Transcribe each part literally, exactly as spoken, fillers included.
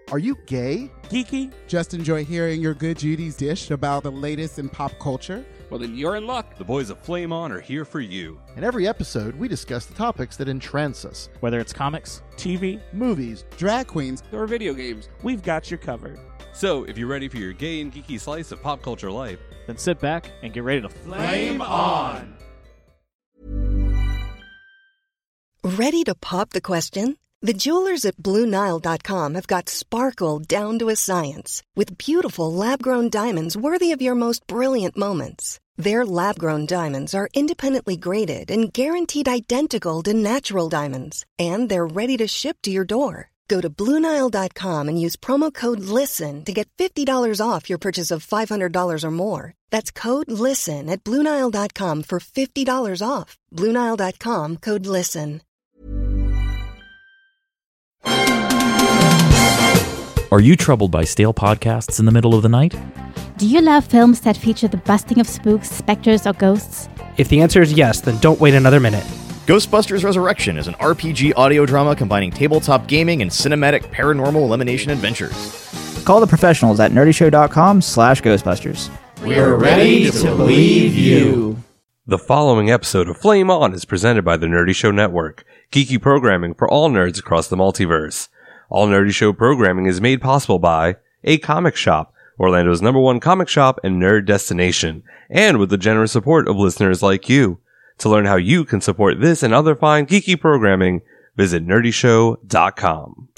Are you gay? Geeky? Just enjoy hearing your good Judy's dish about the latest in pop culture? Well, then you're in luck. The boys of Flame On are here for you. In every episode, we discuss the topics that entrance us. Whether it's comics, T V, Movies, drag queens, or video games, we've got you covered. So, if you're ready for your gay and geeky slice of pop culture life, then sit back and get ready to Flame on! Ready to pop the question? The jewelers at Blue Nile dot com have got sparkle down to a science with beautiful lab-grown diamonds worthy of your most brilliant moments. Their lab-grown diamonds are independently graded and guaranteed identical to natural diamonds, and they're ready to ship to your door. Go to Blue Nile dot com and use promo code LISTEN to get fifty dollars off your purchase of five hundred dollars or more. That's code LISTEN at Blue Nile dot com for fifty dollars off. Blue Nile dot com, code LISTEN. Are you troubled by stale podcasts in the middle of the night? Do you love films that feature the busting of spooks, specters, or ghosts? If the answer is yes, then don't wait another minute. Ghostbusters Resurrection is an R P G audio drama combining tabletop gaming and cinematic paranormal elimination adventures. Call the professionals at nerdyshow.com slash ghostbusters. We're ready to believe you. The following episode of Flame On is presented by the Nerdy Show Network, geeky programming for all nerds across the multiverse. All Nerdy Show programming is made possible by A Comic Shop, Orlando's number one comic shop and nerd destination, and with the generous support of listeners like you. To learn how you can support this and other fine geeky programming, visit nerdy show dot com.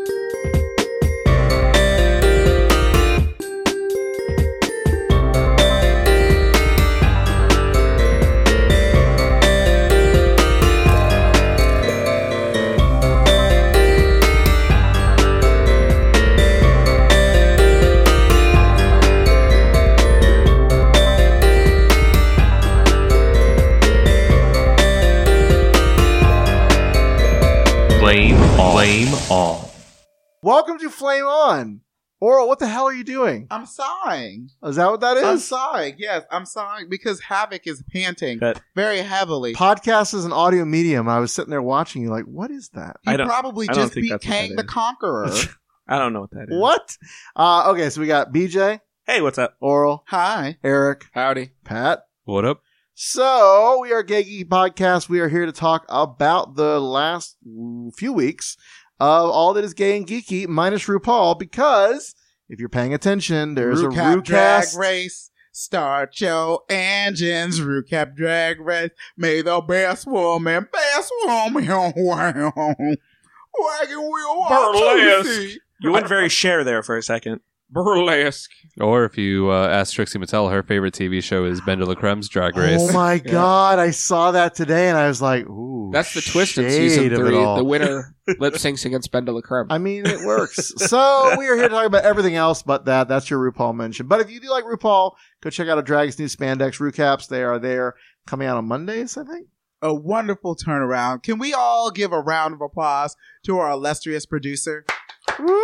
Flame on. Flame on. Welcome to Flame On. Oral, what the hell are you doing? I'm sighing. Is that what that is? I'm sighing, yes. I'm sighing because Havoc is panting That- very heavily. Podcast is an audio medium. I was sitting there watching you like, what is that? You I don't- probably I don't just think beat that's what Kang that the is. Conqueror. I don't know what that is. What? Uh, okay, so we got B J, Hey, what's up? Oral, Hi. Eric, Howdy. Pat. What up? So, we are Gay Geeky Podcast. We are here to talk about the last few weeks of all that is gay and geeky, minus RuPaul, because if you're paying attention, there's a Recap RuCast. Drag Race. Start your engines. Recap Drag Race. May the best woman, best woman. Wagon wheel. Burlesque. You went very Cher there for a second. Burlesque. Or if you uh, ask Trixie Mattel, her favorite T V show is Ben de la Crème's Drag Race. Oh my god, I saw that today and I was like, ooh. That's the twist in shade season of it three. all. The winner lip syncs against Ben de la Creme. I mean, it works. So, we are here to talk about everything else but that. That's your RuPaul mention. But if you do like RuPaul, go check out a Drag's new spandex recaps. They are there coming out on Mondays, I think. A wonderful turnaround. Can we all give a round of applause to our illustrious producer? Woo!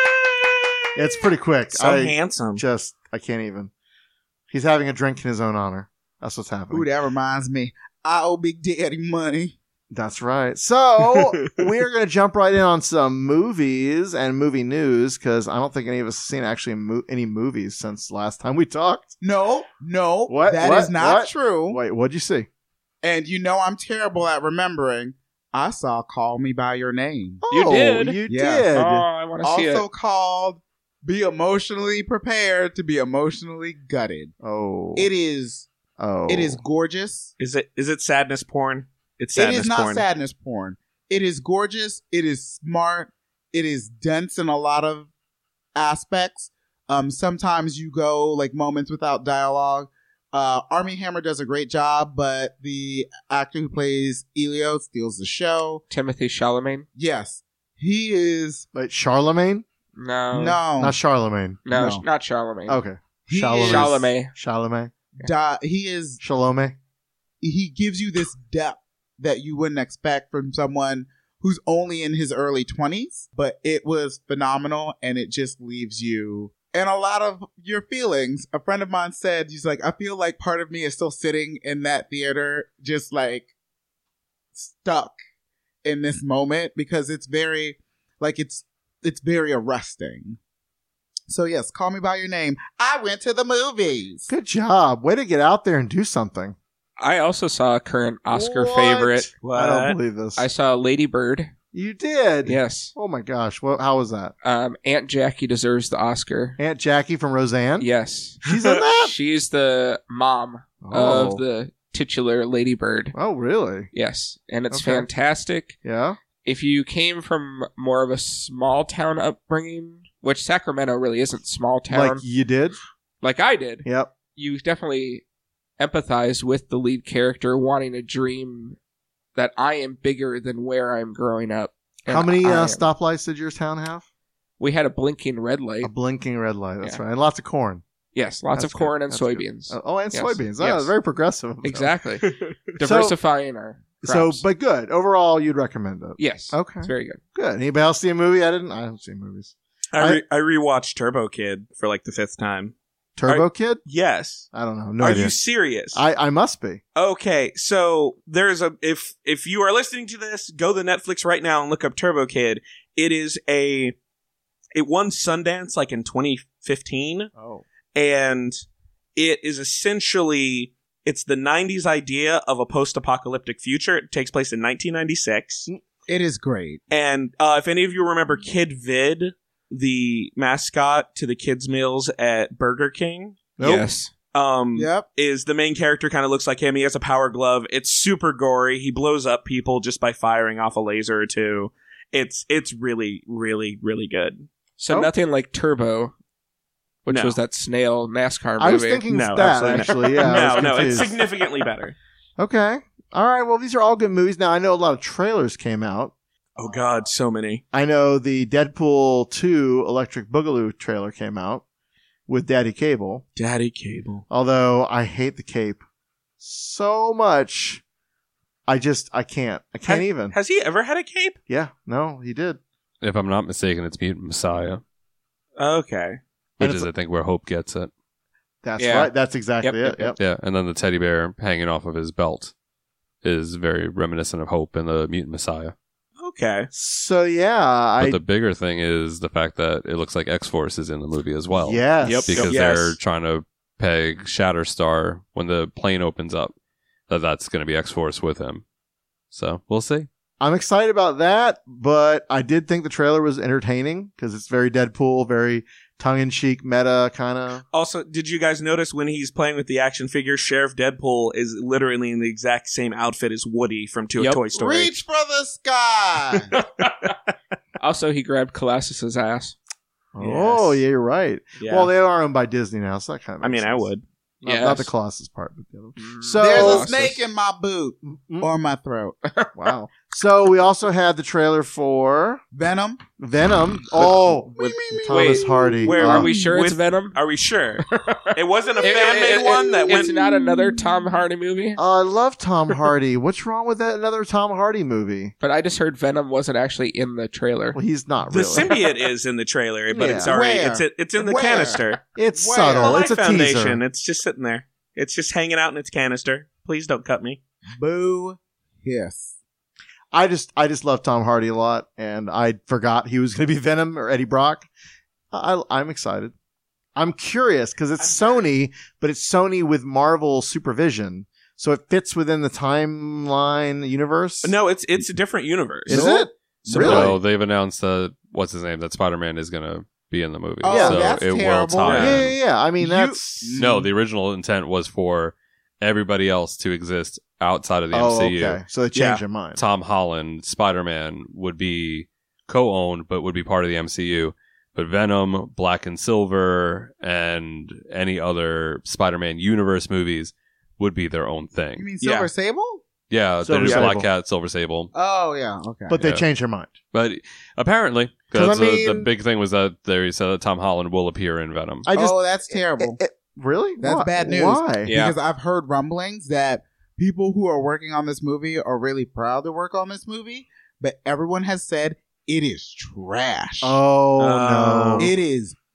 It's pretty quick. So I handsome. Just, I can't even. He's having a drink in his own honor. That's what's happening. Ooh, that reminds me. I owe Big Daddy money. That's right. So, we're going to jump right in on some movies and movie news, because I don't think any of us have seen actually mo- any movies since last time we talked. No, no, What? that What? is not What? true. Wait, what'd you see? And you know I'm terrible at remembering. I saw Call Me By Your Name. You Oh, did? You Yeah. did. Oh, I want to see Also it. called Be Emotionally Prepared to Be Emotionally Gutted. Oh. It is Oh. it is gorgeous. Is it is it sadness porn? It's It sadness is not porn. sadness porn. It is gorgeous. It is smart. It is dense in a lot of aspects. Um, sometimes you go like moments without dialogue. Uh, Armie Hammer does a great job, but the actor who plays Elio steals the show. Timothy Chalamet? Yes, he is. Wait, Charlemagne? No. No, Not Charlemagne. No, No. not Chalamet. Okay. He Chalamet. is- Chalamet. Chalamet. di- he is. Shalome. He gives you this depth that you wouldn't expect from someone who's only in his early twenties, but it was phenomenal, and it just leaves you in a lot of your feelings. A friend of mine said, he's like, I feel like part of me is still sitting in that theater, just like stuck in this moment, because it's very, like, it's it's very arresting. So yes, Call Me by Your Name. I went to the movies. Good job. Way to get out there and do something. I also saw a current Oscar What? favorite. I don't believe this. I saw Lady Bird. You did? Yes. Oh my gosh. What, how was that? Um, Aunt Jackie deserves the Oscar. Aunt Jackie from Roseanne? Yes. She's in that? She's the mom Oh. of the titular Lady Bird. Oh, really? Yes. And it's Okay. fantastic. Yeah? If you came from more of a small town upbringing, which Sacramento really isn't small town. Like you did? Like I did. Yep. You definitely empathize with the lead character wanting to dream that I am bigger than where I'm growing up. How And many I uh, am. stoplights did your town have? We had a blinking red light. A blinking red light. That's Yeah. right. And lots of corn. Yes, lots That's of corn good. and That's good. soybeans. Uh, oh, and Yes. soybeans. Oh, Yes. very progressive. of them. Exactly. Diversifying our So, crops. but good. Overall, you'd recommend it. Yes. Okay. It's very good. Good. Anybody else see a movie? I didn't. I don't see movies. I re- I rewatched Turbo Kid for like the fifth time. Turbo Are- Kid? Yes. I don't know. No Are idea. you serious? I, I must be. Okay, so there's a if if you are listening to this, go to Netflix right now and look up Turbo Kid. It is a it won Sundance like in twenty fifteen. Oh. And it is essentially it's the nineties idea of a post-apocalyptic future. It takes place in nineteen ninety-six. It is great. And uh, if any of you remember Kid Vid, the mascot to the kids' meals at Burger King, Nope. Yes. um, Yep. is the main character kind of looks like him. He has a power glove. It's super gory. He blows up people just by firing off a laser or two. It's it's really, really, really good. So Oh. nothing like Turbo, which No. was that snail NASCAR movie. I was thinking No, that, absolutely not. actually. Yeah. I no, was no, it's confused. significantly better. Okay. All right. Well, these are all good movies. Now, I know a lot of trailers came out. Oh God, so many. I know the Deadpool two Electric Boogaloo trailer came out with Daddy Cable. Daddy Cable. Although I hate the cape so much. I just, I can't. I can't Ha- even. Has he ever had a cape? Yeah. No, he did. If I'm not mistaken, it's Mutant Messiah, Okay. which And is, it's- I think, where Hope gets it. That's Yeah. right. That's exactly Yep, it. yep, Yep. Yeah, and then the teddy bear hanging off of his belt is very reminiscent of Hope in the Mutant Messiah. Okay. So, yeah. But I, the bigger thing is the fact that it looks like X-Force is in the movie as well. yes. Yep. Because Yes. they're trying to peg Shatterstar when the plane opens up, that that's going to be X-Force with him. So, we'll see. I'm excited about that, but I did think the trailer was entertaining because it's very Deadpool, very tongue-in-cheek, meta kind of. Also, did you guys notice when he's playing with the action figure, Sheriff Deadpool is literally in the exact same outfit as Woody from to- Yep. Toy Story? Reach for the sky. Also, he grabbed Colossus's ass. Oh, yeah, you're right. Yeah. Well, they are owned by Disney now, so that kind of I makes mean, I sense. would. Not, Yes. not the Colossus part, but the other. Mm. So, There's a Colossus. snake in my boot Mm. or my throat. wow. So we also had the trailer for Venom. Venom. Oh, with Thomas Wait, Hardy. where Uh, Are we sure it's with- Venom? Are we sure? It wasn't a It- fan it- made it- one that It's went. not another Tom Hardy movie? I love Tom Hardy. What's wrong with that? Another Tom Hardy movie? But I just heard Venom wasn't actually in the trailer. Well, he's not The really. symbiote is in the trailer, but Yeah. it's already Where? it's it's in the Where? canister. It's Where? The subtle. Life It's a Foundation. teaser. It's just sitting there. It's just hanging out in its canister. Please don't cut me. Boo. Hiss. I just, I just love Tom Hardy a lot, and I forgot he was going to be Venom or Eddie Brock. I, I'm excited. I'm curious because it's Sony, but it's Sony with Marvel supervision, so it fits within the timeline universe. No, it's it's a different universe. Is it? So- Really? No, they've announced that, what's his name, that Spider-Man is going to be in the movie. Oh, Yeah. so that's it will terrible. tie Yeah, in. yeah, yeah. I mean, You- that's No, the original intent was for everybody else to exist outside of the oh, M C U. okay. So they changed Yeah. their mind. Tom Holland, Spider-Man would be co-owned, but would be part of the M C U. But Venom, Black and Silver, and any other Spider-Man universe movies would be their own You thing. mean Yeah. Silver Sable? Yeah, Silver there's Sable. Black Cat, Silver Sable. Oh, yeah. Okay. But they Yeah. changed their mind. But apparently, 'Cause, because I the, the mean- big thing was that they said that Tom Holland will appear in Venom. I just oh, that's terrible. it- it- really That's Why- bad news. Why? Yeah. Because I've heard rumblings that people who are working on this movie are really proud to work on this movie, but everyone has said it is trash. Oh Oh. no! It is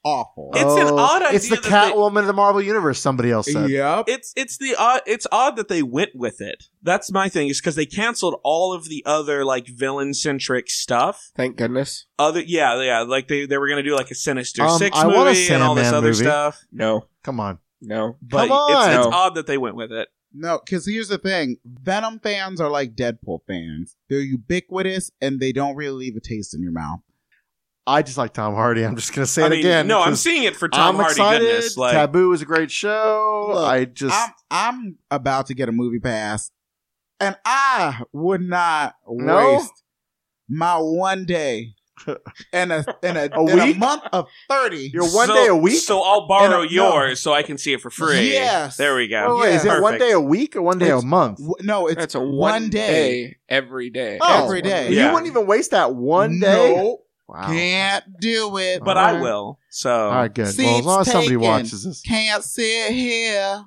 awful. It's an odd idea. It's the that they- Catwoman of the Marvel Universe, somebody else said. Yep. It's it's the odd it's odd that they went with it. That's my thing, is because they canceled all of the other like villain centric stuff. Thank goodness. Other yeah yeah like they, they were gonna do like a Sinister Um, Six I want a movie and all this Sandman other movie. stuff. No, Come on. no. But Come on. it's, it's No. odd that they went with it. No, because here's the thing. Venom fans are like Deadpool fans. They're ubiquitous, and they don't really leave a taste in your mouth. I just like Tom Hardy. I'm just going to say I it mean, again. no, I'm 'cause seeing it for Tom I'm Hardy excited. goodness. Like, Taboo is a great show. Look, I just... I'm, I'm about to get a movie pass, and I would not No? waste my one day in a in a, A in a week? month of thirty. You're one so, day a week? So I'll borrow And, uh, yours so I can see it for free. Yes. There we go. Wait, wait, is it Yeah. one Perfect. day a week or one day It's- a month? W- no, it's That's a one one day. day every day. Oh, every day. You Yeah. wouldn't even waste that one day? No, Wow. can't do it. But All I right. will. So All right, good. Seats Well, as long as somebody taken. watches this. Can't sit here.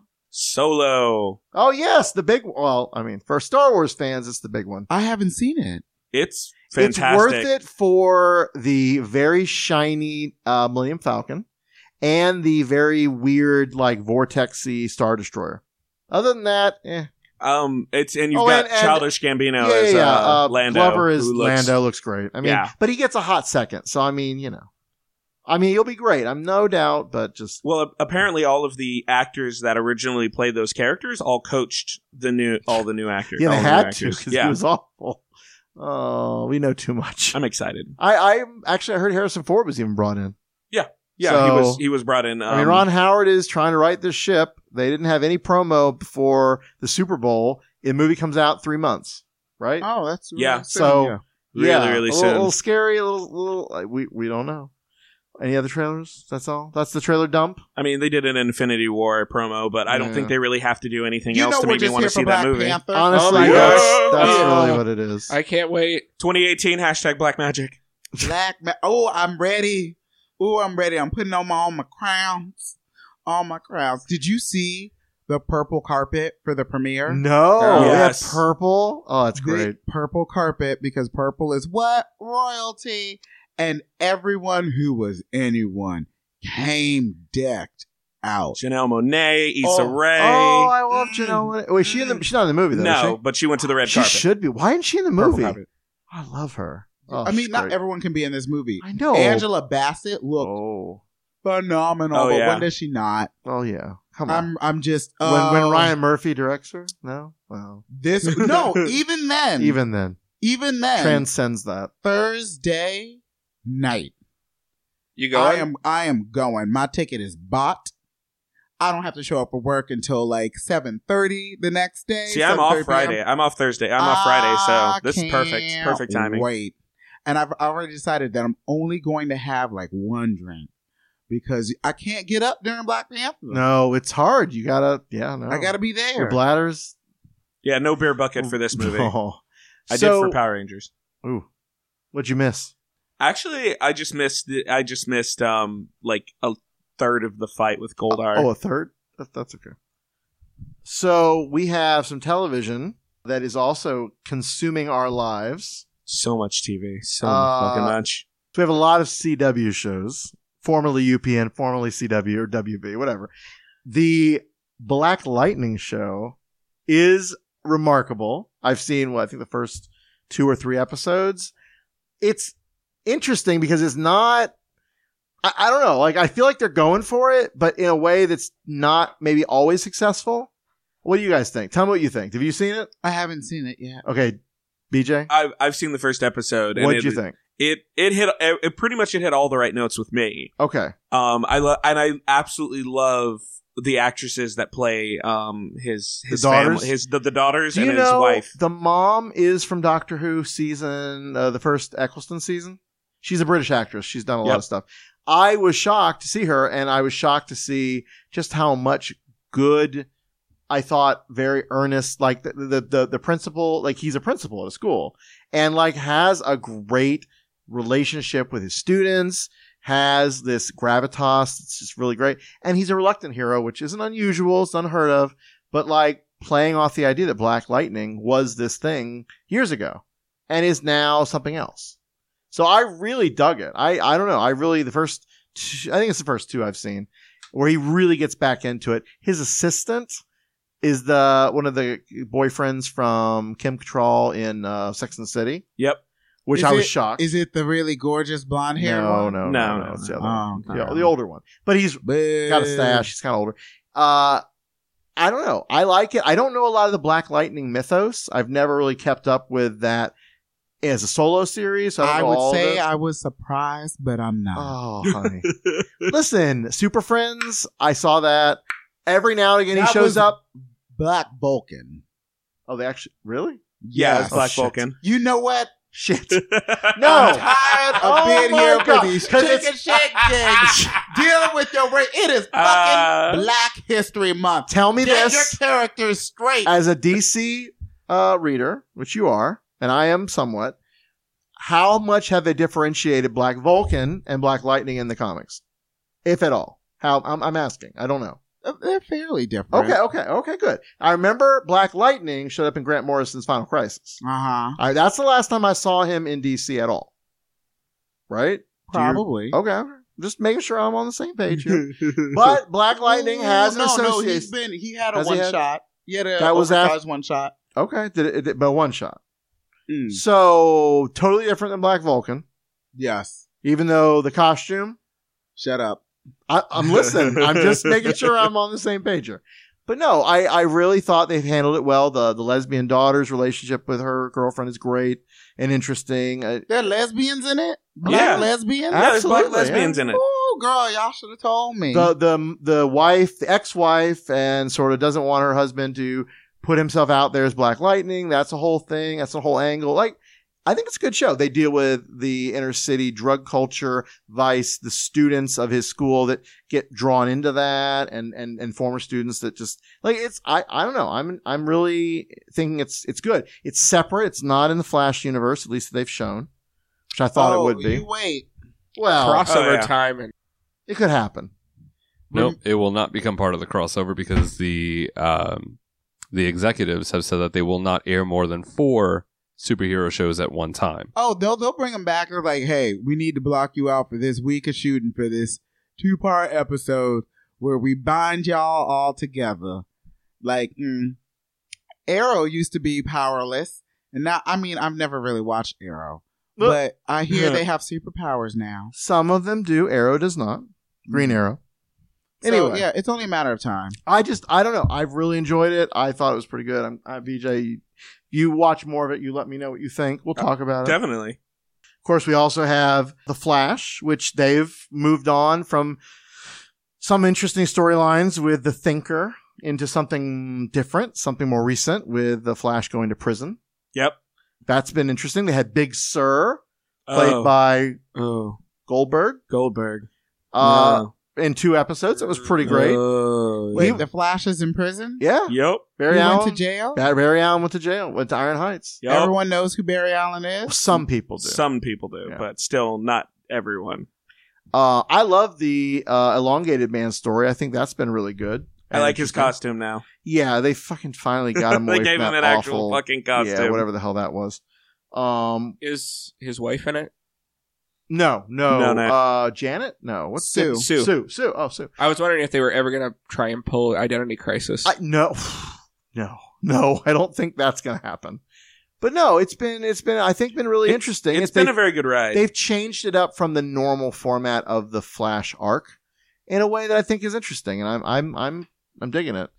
Solo. Oh, yes, the big... Well, I mean, for Star Wars fans, it's the big one. I haven't seen it. It's fantastic. It's worth it for the very shiny uh, Millennium Falcon and the very weird, like, vortex-y Star Destroyer. Other than that, eh. Um, it's and you've Oh, got and- and- Childish Gambino yeah, as yeah, uh, uh, Lando. Glover is who looks- Lando looks great. I mean, Yeah. but he gets a hot second. So, I mean, you know. I mean, he'll be great. I'm no doubt, but just... Well, apparently, all of the actors that originally played those characters all coached the new all the new actors. Yeah, they all the new had to actors. because Yeah, he was awful. Oh, we know too much. I'm excited. I, I actually I heard Harrison Ford was even brought in. Yeah, he So- was he was brought in. Um, I mean, Ron Howard is trying to right this ship. They didn't have any promo before the Super Bowl. The movie comes out in three months, right? Oh, that's really Yeah. soon, So- yeah. really, yeah, really a soon. little, little scary, a little, little. Like, we we don't know. Any other trailers? That's all. That's the trailer dump. I mean, they did an Infinity War promo, but I don't Yeah. think they really have to do anything You else know to we're make me just want here to for see that Black movie. Panther. Honestly, my that's God. that's Yeah. really what it is. I can't wait. twenty eighteen hashtag Black Magic. Black ma- Oh, I'm ready. Oh, I'm ready. I'm putting on my all my crowns. All my crowns. Did you see the purple carpet for the premiere? No, Oh, we have yes. purple. Oh, that's The great. purple carpet, because purple is what? Royalty. And everyone who was anyone came decked out. Janelle Monáe, Issa Oh. Rae. Oh, I love Janelle. Wait, she in the? She's not in the movie though. no, is but she went to the red she? carpet. She should be. Why isn't she in the Purple movie? carpet. I love her. Oh, I mean, she's not great. everyone can be in this movie. I know. Angela Bassett looked Oh, phenomenal, Oh, but yeah. when does she not? oh yeah. Come on. I'm I'm just when uh, when Ryan Murphy directs her? No. Well, this no even then even then, even then transcends that. Thursday night You go. I am I am going. My ticket is bought. I don't have to show up for work until like seven thirty the next day. See, I'm seven off thirty p m Friday. I'm off Thursday. I'm off Friday, I so this is perfect. can't Perfect timing. Wait, and I've already decided that I'm only going to have like one drink because I can't get up during Black Panther. No, it's hard. You gotta. Yeah, no. I got to be there. Your bladders. Yeah, no beer bucket for this movie. No. I So- did for Power Rangers. Ooh, what'd you miss? Actually, I just missed. The, I just missed um like a third of the fight with Goldar. Oh, a third? That, that's okay. So we have some television that is also consuming our lives. So much T V, so Uh, fucking much. So we have a lot of C W shows, formerly U P N, formerly C W or W B, whatever. The Black Lightning show is remarkable. I've seen, what, I think the first two or three episodes. It's interesting because it's not, I, I don't know, like I feel like they're going for it, but in a way that's not maybe always successful. What do you guys think? Tell me what you think. Have you seen it? I haven't seen it yet. Okay, B J? I've I've seen the first episode. and What did it, you think? It it hit it, it pretty much it hit all the right notes with me. Okay. Um, I love and I absolutely love the actresses that play um his his The daughters? family, his the, the daughters Do you and his know wife. the mom is from Doctor Who season, uh, the first Eccleston season? She's a British actress. She's done a lot Yep. of stuff. I was shocked to see her, and I was shocked to see just how much good, I thought, very earnest, like the, the, the, the principal, like he's a principal at a school, and like has a great relationship with his students, has this gravitas. It's just really great. And he's a reluctant hero, which isn't unusual. It's unheard of, but like playing off the idea that Black Lightning was this thing years ago and is now something else. So I really dug it. I, I don't know. I really, the first two, I think it's the first two I've seen where he really gets back into it. His assistant is the one of the boyfriends from Kim Cattrall in uh, Sex and the City. Yep. Which is I was it, shocked. Is it the really gorgeous blonde hair no, one? no, no, No, no, no, It's the no. other one. Oh, Yeah, okay. the older one. But he's got a stash. He's kind of older. Uh, I don't know. I like it. I don't know a lot of the Black Lightning mythos. I've never really kept up with that as a solo series. So I, don't I know would all of say it. I was surprised, but I'm not. Oh, honey. Listen, Super Friends, I saw that. Every now and again he That shows was up. Black Vulcan. Oh, they actually, really? Yeah, it's Oh, Black shit. Vulcan. You know what? Shit. I'm No. tired of Oh being my here God. for these 'Cause chicken it's- shit gigs. Dealing with your brain. It is fucking Uh, Black History Month. Tell me Get this. your characters straight. As a D C uh, reader, which you are, and I am somewhat, how much have they differentiated Black Vulcan and Black Lightning in the comics? If at all. How I'm, I'm asking. I don't know. They're fairly different. Okay, okay, okay, good. I remember Black Lightning showed up in Grant Morrison's Final Crisis. Uh-huh. I, that's the last time I saw him in D C at all. Right? Do you- Probably. Okay. Just making sure I'm on the same page here. But Black Lightning has an no, no, association. he's been, he had a Has he one had- shot. He had a That was oversized one shot. Okay, did it, it did, but one shot. Mm. So totally different than Black Vulcan, Yes. even though the costume. Shut up. I, I'm listening. I'm just making sure I'm on the same page here. But no, I, I really thought they've handled it well. The the lesbian daughter's relationship with her girlfriend is great and interesting. Uh, There are lesbians in it? Black Yeah. lesbians? Yeah, there's black Absolutely, lesbians in it. Oh, girl, y'all should have told me. the the the wife, the ex-wife, and sort of doesn't want her husband to put himself out there as Black Lightning. That's a whole thing. That's a whole angle. Like, I think it's a good show. They deal with the inner city drug culture, vice, the students of his school that get drawn into that, and and and former students that just like it's. I I don't know. I'm I'm really thinking it's it's good. It's separate. It's not in the Flash universe, at least they've shown, which I thought oh, it would be. You wait. Well, Crossover Oh, yeah. time and it could happen. Nope, it will not become part of the crossover because the um, the executives have said that they will not air more than four superhero shows at one time. Oh, they'll they'll bring them back. They're like, hey, we need to block you out for this week of shooting for this two part episode where we bind y'all all together. Like, mm, Arrow used to be powerless, and now I mean I've never really watched Arrow, Look. but I hear they have superpowers now. Some of them do. Arrow does not. Green Arrow. So, Anyway. yeah, it's only a matter of time. I just, I don't know. I've really enjoyed it. I thought it was pretty good. I'm, I, V J, you, you watch more of it. You let me know what you think. We'll talk about it. Definitely. Of course, we also have The Flash, which they've moved on from some interesting storylines with the Thinker into something different, something more recent with The Flash going to prison. Yep. That's been interesting. They had Big Sur, played Oh. by Oh, Goldberg, Goldberg. uh, No. in two episodes. It was pretty great. Oh, Wait, He- the Flash is in prison? Yeah. Yep. Barry He Allen. went to jail? Ba- Barry Allen went to jail. Went to Iron Heights. Yep. Everyone knows who Barry Allen is? Some people do. Some people do, Yeah. but still not everyone. Uh, I love the uh, elongated man story. I think that's been really good. I and like his interesting. costume now. Yeah, they fucking finally got him They away gave from him that an actual awful, fucking costume. Yeah, whatever the hell that was. Um, is his wife in it? no, no, No, no. Uh, Janet? No, what's Sue. the- Sue. Sue, Sue. Oh, Sue. I was wondering if they were ever going to try and pull Identity Crisis. I, no, no, no. I don't think that's gonna happen. But no, it's been, it's been, I think, been really interesting. It's been they- a very good ride. They've changed it up from the normal format of the Flash arc in a way that I think is interesting, and I'm I'm I'm I'm digging it.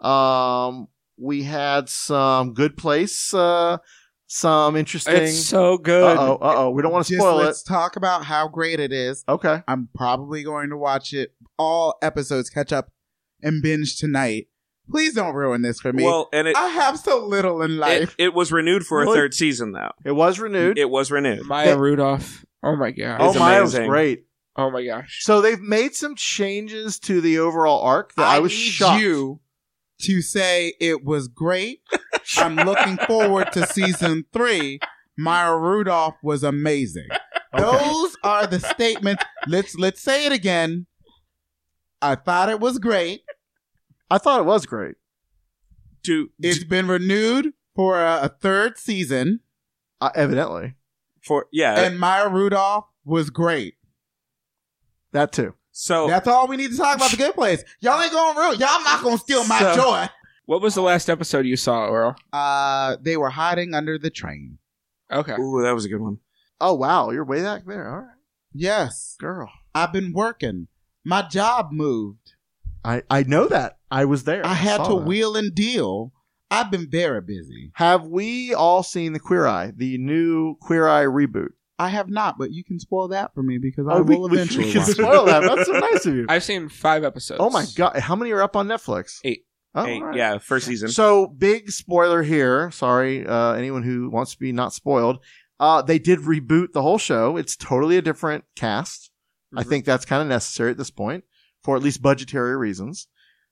Um, we had some Good Place, uh, some interesting. It's so good. Uh oh, uh oh. We don't want to Just spoil it. let's talk about how great it is. Okay. I'm probably going to watch it, all episodes, catch up, and binge tonight. Please don't ruin this for me. well, and it, I have so little in it life. it was renewed for Really? a third season, though. It was renewed. It was renewed. Maya They- Rudolph. Oh my god. oh It's my, it was amazing. great. Oh my gosh. So they've made some changes to the overall arc that I, was need shocked. you to say it was great. I'm looking forward to season three. Maya Rudolph was amazing. Those are the statements. Let's let's say it again. I thought it was great. I thought it was great. To, It's been renewed for a, a third season, Uh, evidently. for yeah, and Maya Rudolph was great. That too. So that's all we need to talk about the Good Place. Y'all ain't gonna ruin. Y'all not gonna steal my So- joy. What was the last episode you saw, Earl? Uh, they were hiding under the train. Okay. Ooh, that was a good one. Oh wow, you're way back there. All right, Yes, girl. I've been working. My job moved. I I know that. I was there. I had saw to that. wheel and deal. I've been very busy. Have we all seen the Queer Eye, the new Queer Eye reboot? I have not, but you can spoil that for me because I Oh, we, will we, eventually we can watch it. spoil that. That's so nice of you. I've seen five episodes. Oh my god, how many are up on Netflix? Eight. Oh, Hey, all right. yeah, first season. So big spoiler here. Sorry, uh, anyone who wants to be not spoiled. Uh, they did reboot the whole show. It's totally a different cast. Mm-hmm. I think that's kind of necessary at this point for at least budgetary reasons.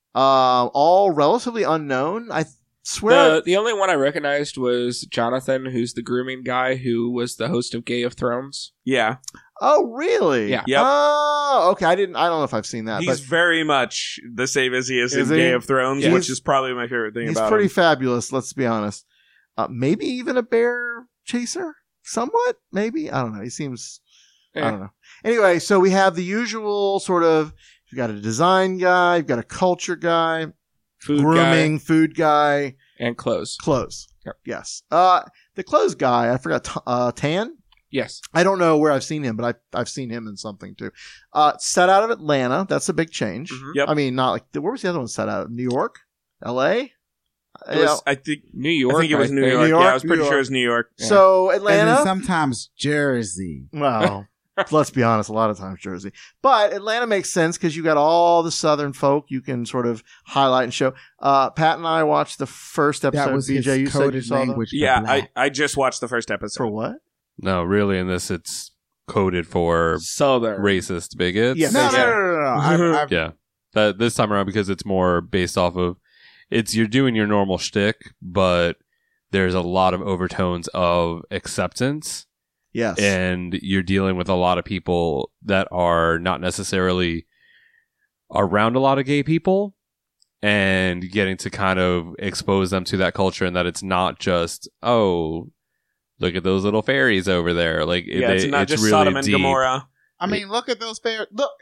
Uh, all relatively unknown. I th- swear. The, the only one I recognized was Jonathan, who's the grooming guy who was the host of Game of Thrones. Yeah. Oh, really? Yeah. Yep. Oh, okay. I didn't. I don't know if I've seen that. He's but very much the same as he is, Is in he? Game of Thrones, Yeah. which He's- is probably my favorite thing he's about pretty him. fabulous. Let's be honest. Uh, maybe even a bear chaser. Somewhat. Maybe. I don't know. He seems. Yeah. I don't know. Anyway, so we have the usual sort of, you've got a design guy, you've got a culture guy, Food grooming, guy food guy, and clothes. clothes. Yep. Yes. Uh, the clothes guy, I forgot, T- uh, Tan? Yes. I don't know where I've seen him, but I, I've seen him in something too. Uh, set out of Atlanta. That's a big change. Mhm. Yep. I mean, not like, where was the other one set out of? New York? L A? It was, I think New York. I think it was New York. New York? Yeah, I was pretty New sure it York. was New York. So And Atlanta. then sometimes Jersey. Well, let's be honest, a lot of times Jersey. But Atlanta makes sense because you got all the Southern folk you can sort of highlight and show. Uh, Pat and I watched the first episode. That was B J, you his said you coded saw that? language. for Yeah, I, black. I just watched the first episode. For what? No, really, in this, it's coded for Southern. racist bigots. Yeah, no, no, Yeah. no, no, no, no. I've, I've, Yeah. That this time around, because it's more based off of, it's you're doing your normal shtick, but there's a lot of overtones of acceptance, Yes. and you're dealing with a lot of people that are not necessarily around a lot of gay people, and getting to kind of expose them to that culture, and that it's not just, oh, look at those little fairies over there. Like, Yeah, they, it's not just really Sodom and deep. Gomorrah. I mean, look at those fair. Look,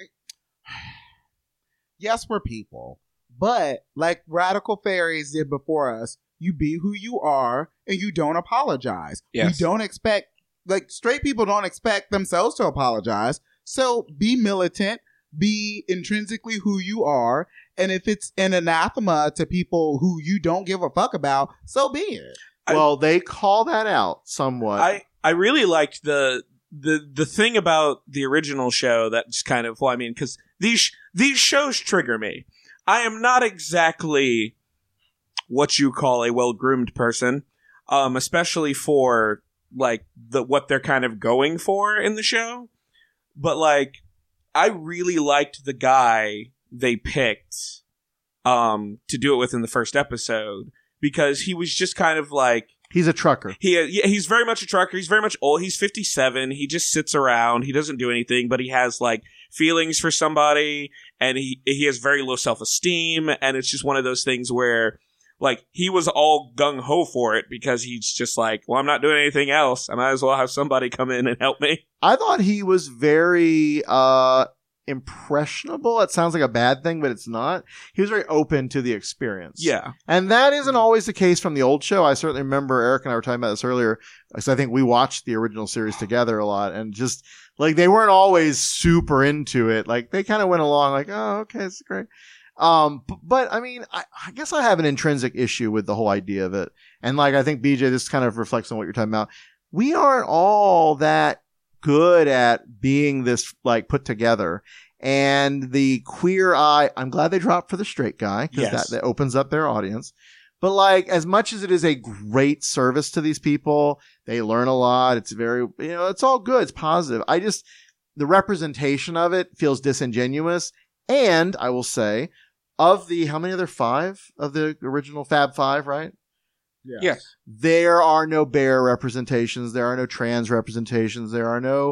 yes, we're people, but like radical fairies did before us, you be who you are and you don't apologize. Yes. We don't expect, like, straight people don't expect themselves to apologize. So be militant, be intrinsically who you are. And if it's an anathema to people who you don't give a fuck about, so be it. well, they call that out somewhat. I, I really liked the the the thing about the original show that just kind of, well, I mean, because these these shows trigger me. I am not exactly what you call a well groomed person, um, especially for like the what they're kind of going for in the show. But like, I really liked the guy they picked um, to do it with in the first episode, because he was just kind of like. He's a trucker. He yeah, he's very much a trucker. He's very much old. He's fifty-seven. He just sits around. He doesn't do anything, but he has like feelings for somebody, and he he has very low self-esteem, and it's just one of those things where like he was all gung ho for it because he's just like, well, I'm not doing anything else. I might as well have somebody come in and help me. I thought he was very uh, impressionable. It sounds like a bad thing, but it's not. He was very open to the experience. Yeah. And that isn't always the case from the old show. I certainly remember Eric and I were talking about this earlier, because I think we watched the original series together a lot, and just like they weren't always super into it. Like they kind of went along like, oh, okay, this is great. Um, b- but I mean, I, I guess I have an intrinsic issue with the whole idea of it. And like, I think B J, this kind of reflects on what you're talking about. We aren't all that good at being this like put together. And the Queer Eye, I'm glad they dropped for the straight guy, because Yes. that, that opens up their audience. But like, as much as it is a great service to these people, they learn a lot. It's very, you know, it's all good. It's positive. I just, the representation of it feels disingenuous. And I will say, of the, how many other five of the original Fab Five, right? Yeah. Yes. There are no bear representations. There are no trans representations. There are no,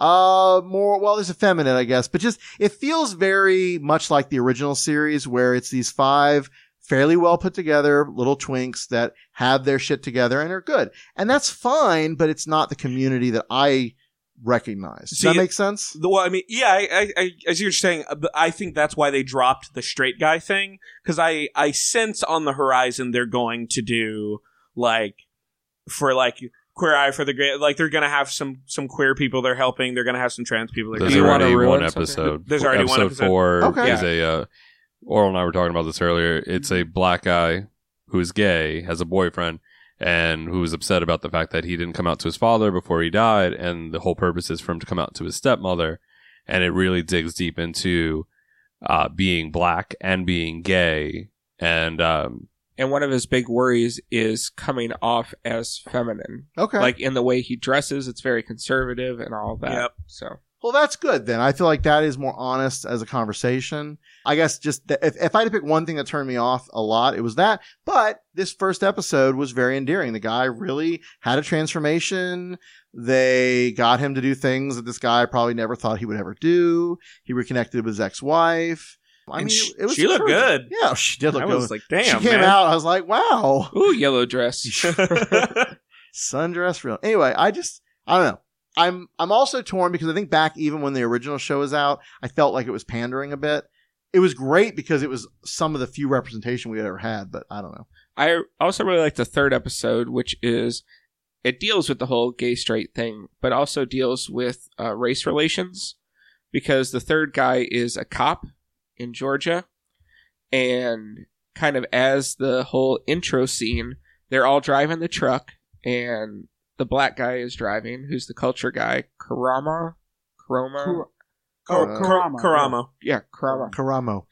uh, more, well, there's effeminate, I guess, but just, it feels very much like the original series where it's these five fairly well put together little twinks that have their shit together and are good. And that's fine, but it's not the community that I recognize. Does See, that make sense? The, well, I mean, yeah, I, I, I, I see what you're saying. But I think that's why they dropped the straight guy thing, because I, I sense on the horizon they're going to do like for like Queer Eye for the Great. Like they're going to have some some queer people they're helping. They're going to have some trans people. They're There's gonna already ruin one something? episode. There's already episode one episode. four Okay. is a. Uh, Oral and I were talking about this earlier. It's a black guy who's gay, has a boyfriend, and who's upset about the fact that he didn't come out to his father before he died, and the whole purpose is for him to come out to his stepmother. And it really digs deep into uh, being black and being gay. And um, and one of his big worries is coming off as feminine. Okay. Like in the way he dresses, it's very conservative and all that. Yep. So. Well, that's good then. I feel like that is more honest as a conversation. I guess just th- if, if I had to pick one thing that turned me off a lot, it was that. But this first episode was very endearing. The guy really had a transformation. They got him to do things that this guy probably never thought he would ever do. He reconnected with his ex-wife. I And mean, she, it was she looked encouraging. good. Yeah, she did look I good. was like, damn, she came man. out. I was like, wow. Ooh, yellow dress. Sundress real. Anyway, I just, I don't know. I'm, I'm also torn because I think back even when the original show was out, I felt like it was pandering a bit. It was great because it was some of the few representation we had ever had, but I don't know. I also really like the third episode, which is, it deals with the whole gay straight thing, but also deals with uh, race relations, because the third guy is a cop in Georgia, and kind of as the whole intro scene, they're all driving the truck, and the black guy is driving, who's the culture guy, Karama? Karama? Kur- Oh, Uh, Karamo. Karamo. Yeah, Karama. Karamo.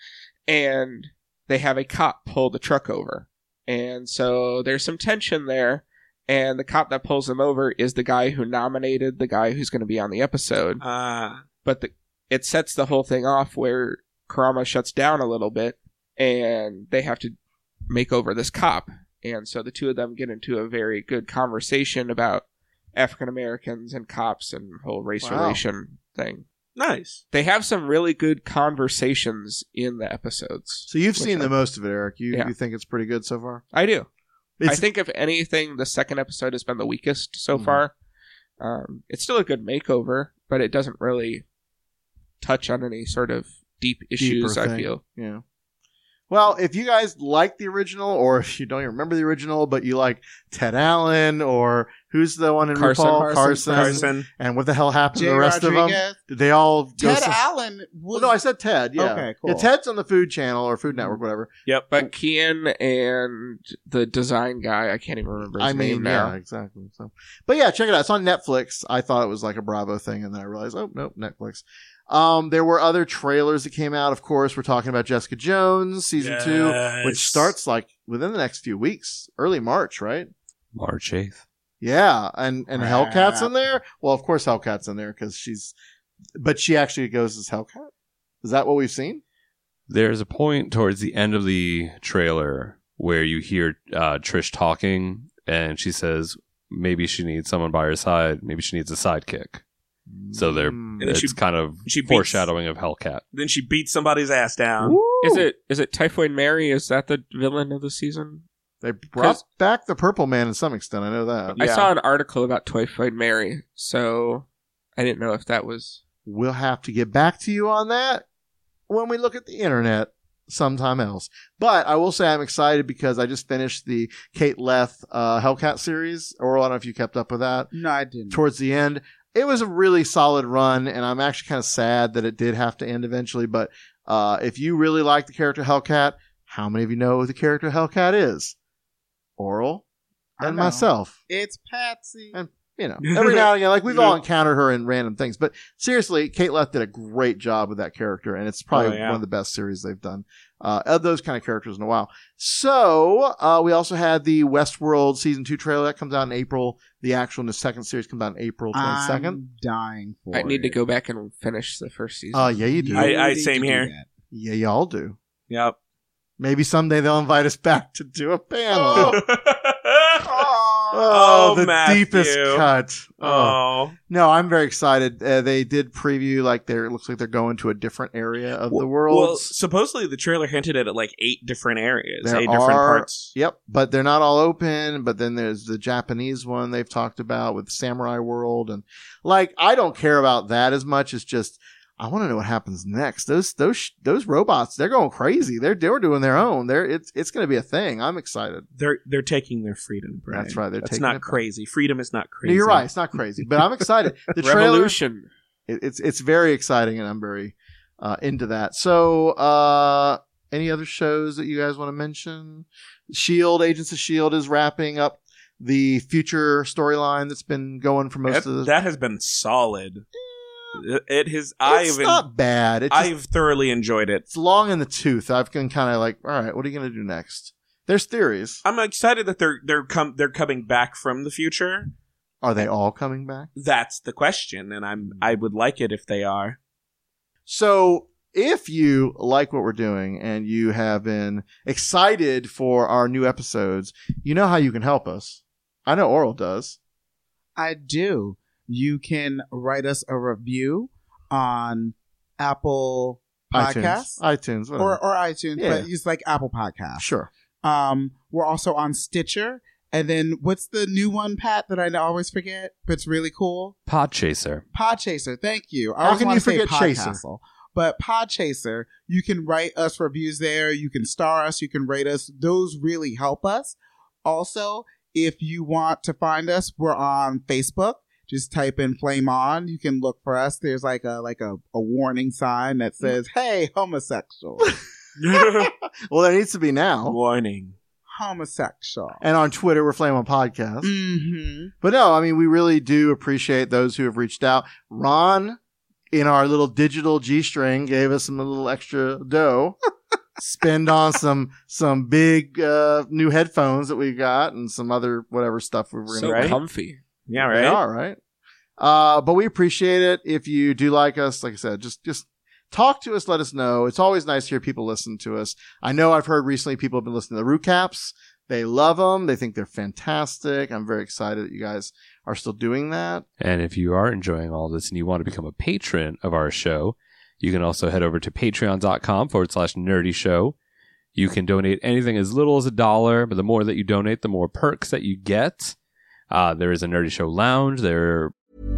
And they have a cop pull the truck over. And so there's some tension there. And the cop that pulls them over is the guy who nominated the guy who's going to be on the episode. Uh, But the, it sets the whole thing off where Karama shuts down a little bit, and they have to make over this cop. And so the two of them get into a very good conversation about African Americans and cops and whole race Wow. relation thing. nice. They have some really good conversations in the episodes. So you've which seen I- the most of it, Eric. You, Yeah. you think it's pretty good so far? I do. It's, I think if anything, the second episode has been the weakest so Mhm. far. Um, it's still a good makeover, but it doesn't really touch on any sort of deep issues, deeper I thing. feel. Yeah. Well, if you guys like the original, or if you don't even remember the original, but you like Ted Allen, or who's the one in Carson. RuPaul? Carson. Carson. Carson. And what the hell happened to Jay the rest of them? Rodriguez. Did they all go Ted some- Allen Well, was. no, I said Ted. Yeah. Okay, cool. Yeah, Ted's on the Food Channel or Food Network, whatever. Yep. But Kian and the design guy, I can't even remember his I mean, name now. yeah, exactly. So, but yeah, check it out. It's on Netflix. I thought it was like a Bravo thing, and then I realized, oh nope, Netflix. Um, there were other trailers that came out. Of course, we're talking about Jessica Jones season two, which Yes. starts like within the next few weeks, early March, right? March eighth. Yeah, and and Crap. Hellcat's in there. Well, of course Hellcat's in there because she's, but she actually goes as Hellcat. Is that what we've seen? There's a point towards the end of the trailer where you hear uh, Trish talking, and she says maybe she needs someone by her side. Maybe she needs a sidekick. So they're Mm. then it's she- kind of she beats- foreshadowing of Hellcat. Then she beats somebody's ass down. Is it is it Typhoid Mary? Is that the villain of the season? They brought back the Purple Man to some extent. I know that. I Yeah. saw an article about Typhoid Mary, so I didn't know if that was. We'll have to get back to you on that when we look at the internet sometime else. But I will say I'm excited because I just finished the Kate Leth uh, Hellcat series. Or I don't know if you kept up with that. No, I didn't. Towards the end, it was a really solid run, and I'm actually kind of sad that it did have to end eventually. But uh, if you really like the character Hellcat, how many of you know who the character Hellcat is? Oral I and know. myself. It's Patsy. And you know, every now and again, like we've all encountered her in random things. But seriously, Kate Leth did a great job with that character, and it's probably Oh, yeah. one of the best series they've done uh, of those kind of characters in a while. So uh, we also had the Westworld season two trailer that comes out in April. The actual the second series comes out in April twenty second. I'm dying for I need to it. go back and finish the first season. Oh yeah, you do. I- I- need same to do here. that. yeah, y'all do. Yep. Maybe someday they'll invite us back to do a panel. Oh. Oh, the Matthew. deepest cut. Oh. No, I'm very excited. Uh, they did preview like they're it looks like they're going to a different area of well, the world. Well, supposedly the trailer hinted at like eight different areas, there eight are, different parts. Yep, but they're not all open. But then there's the Japanese one they've talked about with the Samurai World, and like I don't care about that as much as just I want to know what happens next. Those those those robots, they're going crazy. They're they're doing their own. They're it's it's going to be a thing. I'm excited. They're they're taking their freedom, Brian. That's right. They're That's taking not it crazy. Freedom is not crazy. No, you're right. It's not crazy, but I'm excited. The trailer, Revolution. it, it's it's very exciting, and I'm very uh, into that. So, uh, any other shows that you guys want to mention? Shield, Agents of Shield is wrapping up the future storyline that's been going for most that, of the. That has been solid. It has. It's I've not bad. It's just, I've thoroughly enjoyed it. It's long in the tooth. I've been kind of like, all right, what are you going to do next? There's theories. I'm excited that they're they're com- they're coming back from the future. Are they all coming back? That's the question, and I'm I would like it if they are. So, if you like what we're doing and you have been excited for our new episodes, you know how you can help us. I know Oral does. I do. You can write us a review on Apple Podcasts. iTunes, iTunes or, or iTunes, yeah. but use like Apple Podcasts. Sure. Um, we're also on Stitcher. And then what's the new one, Pat, that I always forget, but it's really cool? Podchaser. Podchaser. Thank you. I How always can want you to say forget Chaser? Podcastle. But Podchaser, you can write us reviews there. You can star us. You can rate us. Those really help us. Also, if you want to find us, we're on Facebook. Just type in Flame On. You can look for us. There's like a like a, a warning sign that says, "Hey, homosexual." Well, there needs to be now. Warning. Homosexual. And on Twitter, we're Flame On Podcast. Mm-hmm. But no, I mean, we really do appreciate those who have reached out. Ron, in our little digital G-string, gave us some little extra dough. Spend on some some big uh, new headphones that we got and some other whatever stuff we were So in. comfy. Yeah, right. They are, right? Uh, but we appreciate it. If you do like us, like I said, just just talk to us. Let us know. It's always nice to hear people listen to us. I know I've heard recently people have been listening to the Recaps. They love them. They think they're fantastic. I'm very excited that you guys are still doing that. And if you are enjoying all this and you want to become a patron of our show, you can also head over to patreon.com forward slash nerdy show. You can donate anything as little as a dollar, but the more that you donate, the more perks that you get. Uh, there is a Nerdy Show Lounge. There.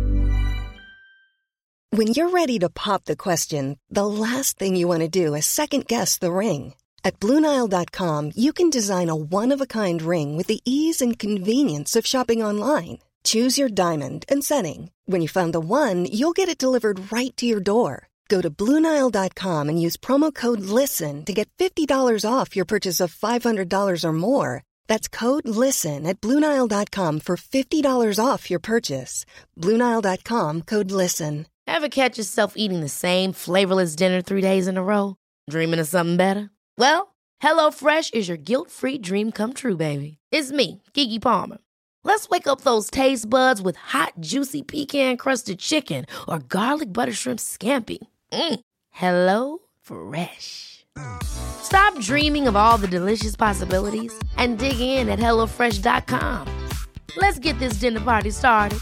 When you're ready to pop the question, the last thing you want to do is second-guess the ring. At Blue Nile dot com, you can design a one-of-a-kind ring with the ease and convenience of shopping online. Choose your diamond and setting. When you find the one, you'll get it delivered right to your door. Go to Blue Nile dot com and use promo code LISTEN to get fifty dollars off your purchase of five hundred dollars or more. That's code LISTEN at Blue Nile dot com for fifty dollars off your purchase. Blue Nile dot com, code LISTEN. Ever catch yourself eating the same flavorless dinner three days in a row? Dreaming of something better? Well, HelloFresh is your guilt-free dream come true, baby. It's me, Keke Palmer. Let's wake up those taste buds with hot, juicy pecan-crusted chicken or garlic butter shrimp scampi. Mm. Hello Fresh. Stop dreaming of all the delicious possibilities and dig in at hello fresh dot com. Let's get this dinner party started.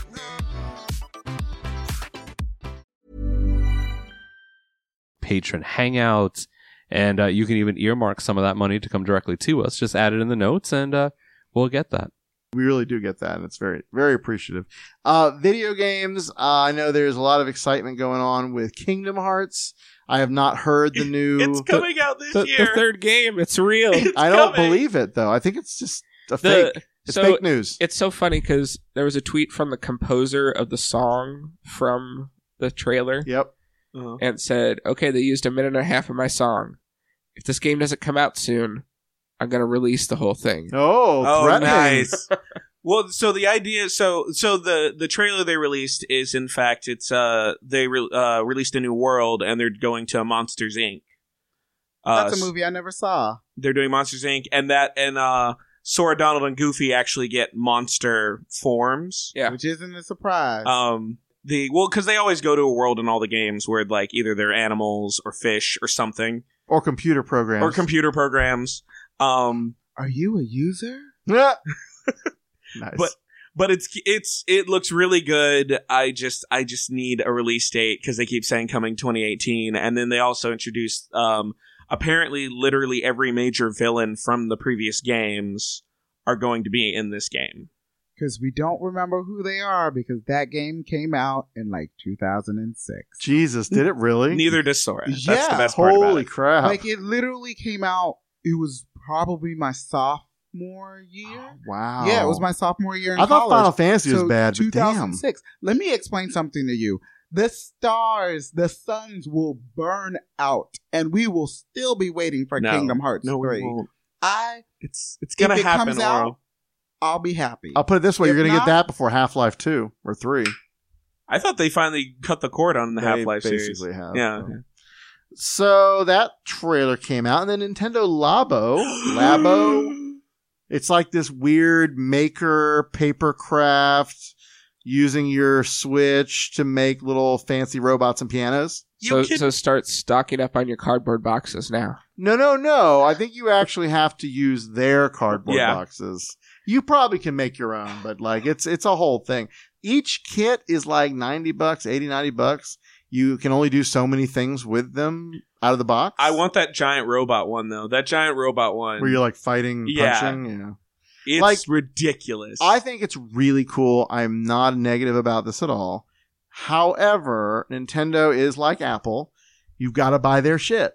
Patron hangouts, and uh, you can even earmark some of that money to come directly to us. Just add it in the notes, and uh, we'll get that. We really do get that, and it's very, very appreciative. Uh, video games, uh, I know there's a lot of excitement going on with Kingdom Hearts. I have not heard the new... It's coming the, out this the, year. The third game. It's real. It's I don't coming. believe it, though. I think it's just a The, fake. It's so fake news. It's so funny because there was a tweet from the composer of the song from the trailer. Yep. Uh-huh. And said, okay, they used a minute and a half of my song. If this game doesn't come out soon, I'm going to release the whole thing. Oh, Oh, threatening. nice. Well, so the idea, so so the the trailer they released is in fact it's uh they re- uh released a new world and they're going to Monsters Incorporated. Uh, That's a movie I never saw. They're doing Monsters Incorporated, and that and uh Sora, Donald, and Goofy actually get monster forms. Yeah. Which isn't a surprise. Um. The well, because they always go to a world in all the games where like either they're animals or fish or something Or computer programs. or computer programs. Um. Are you a user? Yeah. Nice. But but it's it's it looks really good. I just I just need a release date because they keep saying coming twenty eighteen, and then they also introduced um apparently literally every major villain from the previous games are going to be in this game. Because we don't remember who they are because that game came out in like two thousand six. Jesus, did it really? Neither does Sora. That's Yeah, the best part about Holy it. crap. Like it literally came out, it was probably my sophomore year. Wow. Yeah, it was my sophomore year in I thought college. Final Fantasy was So bad, but two thousand six. Let me explain something to you. The stars, the suns will burn out, and we will still be waiting for No. Kingdom Hearts No, we three. won't. I, It's it's gonna if it happen, comes out, Oro. I'll be happy. I'll put it this way. If You're going to not- get that before Half-Life two or three. I thought they finally cut the cord on the They Half-Life basically series. have. Yeah. so. So that trailer came out, and then Nintendo Labo, Labo, it's like this weird maker paper craft using your Switch to make little fancy robots and pianos. So, can- so start stocking up on your cardboard boxes now. No, no, no. I think you actually have to use their cardboard Yeah. boxes. You probably can make your own, but like it's it's a whole thing. Each kit is like ninety bucks, eighty, ninety bucks. You can only do so many things with them out of the box. I want that giant robot one though. That giant robot one where you're like fighting, Yeah. punching. Yeah. it's like- ridiculous. I think it's really cool. I'm not negative about this at all. However, Nintendo is like Apple. You've got to buy their shit.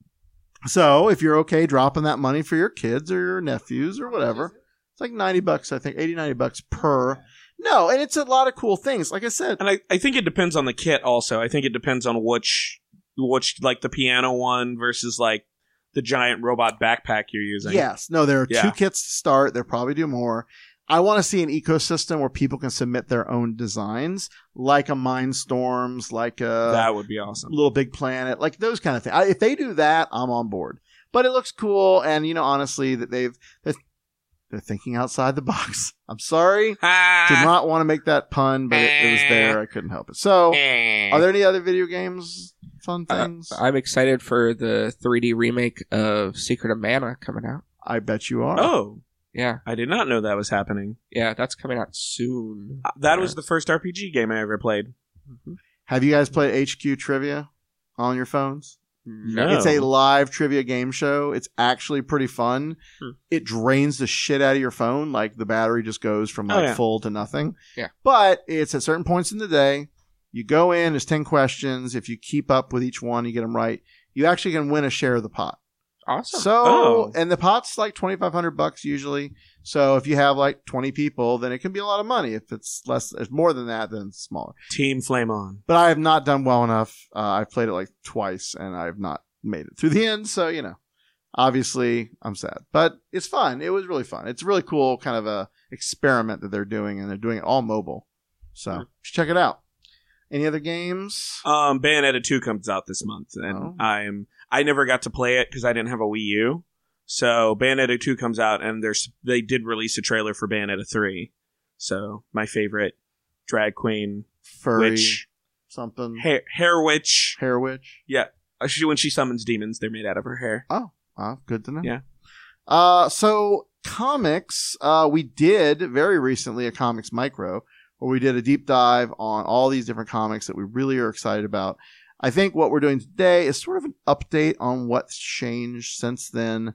So if you're okay dropping that money for your kids or your nephews or whatever, it's like ninety bucks, I think, eighty, ninety bucks per. No, and it's a lot of cool things. Like I said, and I, I think it depends on the kit also. I think it depends on which which like the piano one versus like the giant robot backpack you're using. yes, no, there are Yeah. two kits to start. They'll probably do more. I want to see an ecosystem where people can submit their own designs, like a Mindstorms, like a That would be awesome. Little Big Planet, like those kind of things. I, if they do that, I'm on board. But it looks cool, and you know, honestly, that they've they're, they're thinking outside the box. I'm sorry, did not want to make that pun, but it, it was there. I couldn't help it. So, are there any other video games, fun things? Uh, I'm excited for the three D remake of Secret of Mana coming out. I bet you are. Oh, Yeah, I did not know that was happening. yeah, that's coming out soon. Uh, That Yeah. was the first R P G game I ever played. Have you guys played H Q Trivia on your phones? No. It's a live trivia game show. It's actually pretty fun. Hmm. It drains the shit out of your phone. Like the battery just goes from Oh, like yeah. full to nothing. Yeah. But it's at certain points in the day. You go in, there's ten questions. If you keep up with each one, you get them right. You actually can win a share of the pot. Awesome. So, Oh. and the pot's like twenty-five hundred bucks usually. So if you have like twenty people, then it can be a lot of money. If it's less, if more than that, then it's smaller. Team Flame On. But I have not done well enough. Uh, I've played it like twice and I have not made it through the end. So, you know, obviously I'm sad, but it's fun. It was really fun. It's a really cool kind of a experiment that they're doing, and they're doing it all mobile. So Hmm. you should check it out. Any other games? Um, Bayonetta two comes out this month, and Oh. I'm I never got to play it because I didn't have a Wii U. So Bayonetta two comes out, and there's they did release a trailer for Bayonetta three. So my favorite drag queen Furry witch, something. hair, hair witch. Hair witch. Yeah, Uh, she, when she summons demons, they're made out of her hair. Oh, wow, good to know. Yeah. Uh, so comics, uh, we did very recently a Comics Micro, where we did a deep dive on all these different comics that we really are excited about. I think what we're doing today is sort of an update on what's changed since then.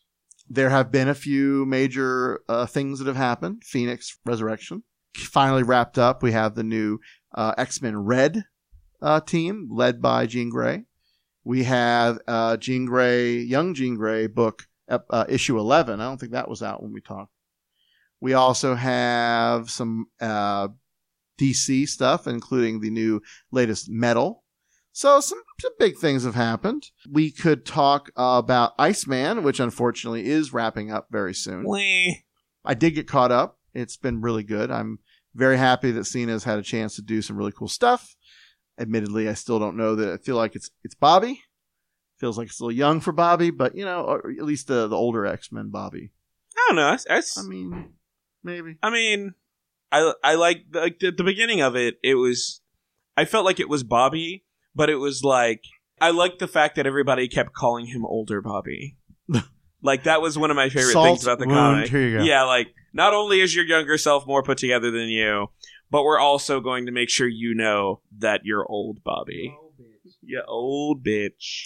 There have been a few major uh, things that have happened. Phoenix Resurrection finally wrapped up. We have the new uh, X-Men Red uh, team led by Jean Grey. We have uh, Jean Grey, Young Jean Grey book, uh, issue eleven. I don't think that was out when we talked. We also have some uh, D C stuff, including the new latest Metal. So some, some big things have happened. We could talk uh, about Iceman, which unfortunately is wrapping up very soon. Wee. I did get caught up. It's been really good. I'm very happy that Cena's had a chance to do some really cool stuff. Admittedly, I still don't know that I feel like it's it's Bobby. Feels like it's a little young for Bobby, but you know, or at least the the older X-Men Bobby. I don't know. I, I, I mean, maybe. I mean, I I like like the, the beginning of it. It was, I felt like it was Bobby, but it was like I liked the fact that everybody kept calling him older Bobby. Like that was one of my favorite Salt things about the wound. comic. Here you go. Yeah, like not only is your younger self more put together than you, but we're also going to make sure you know that you're old, Bobby. Oh, bitch. You old bitch.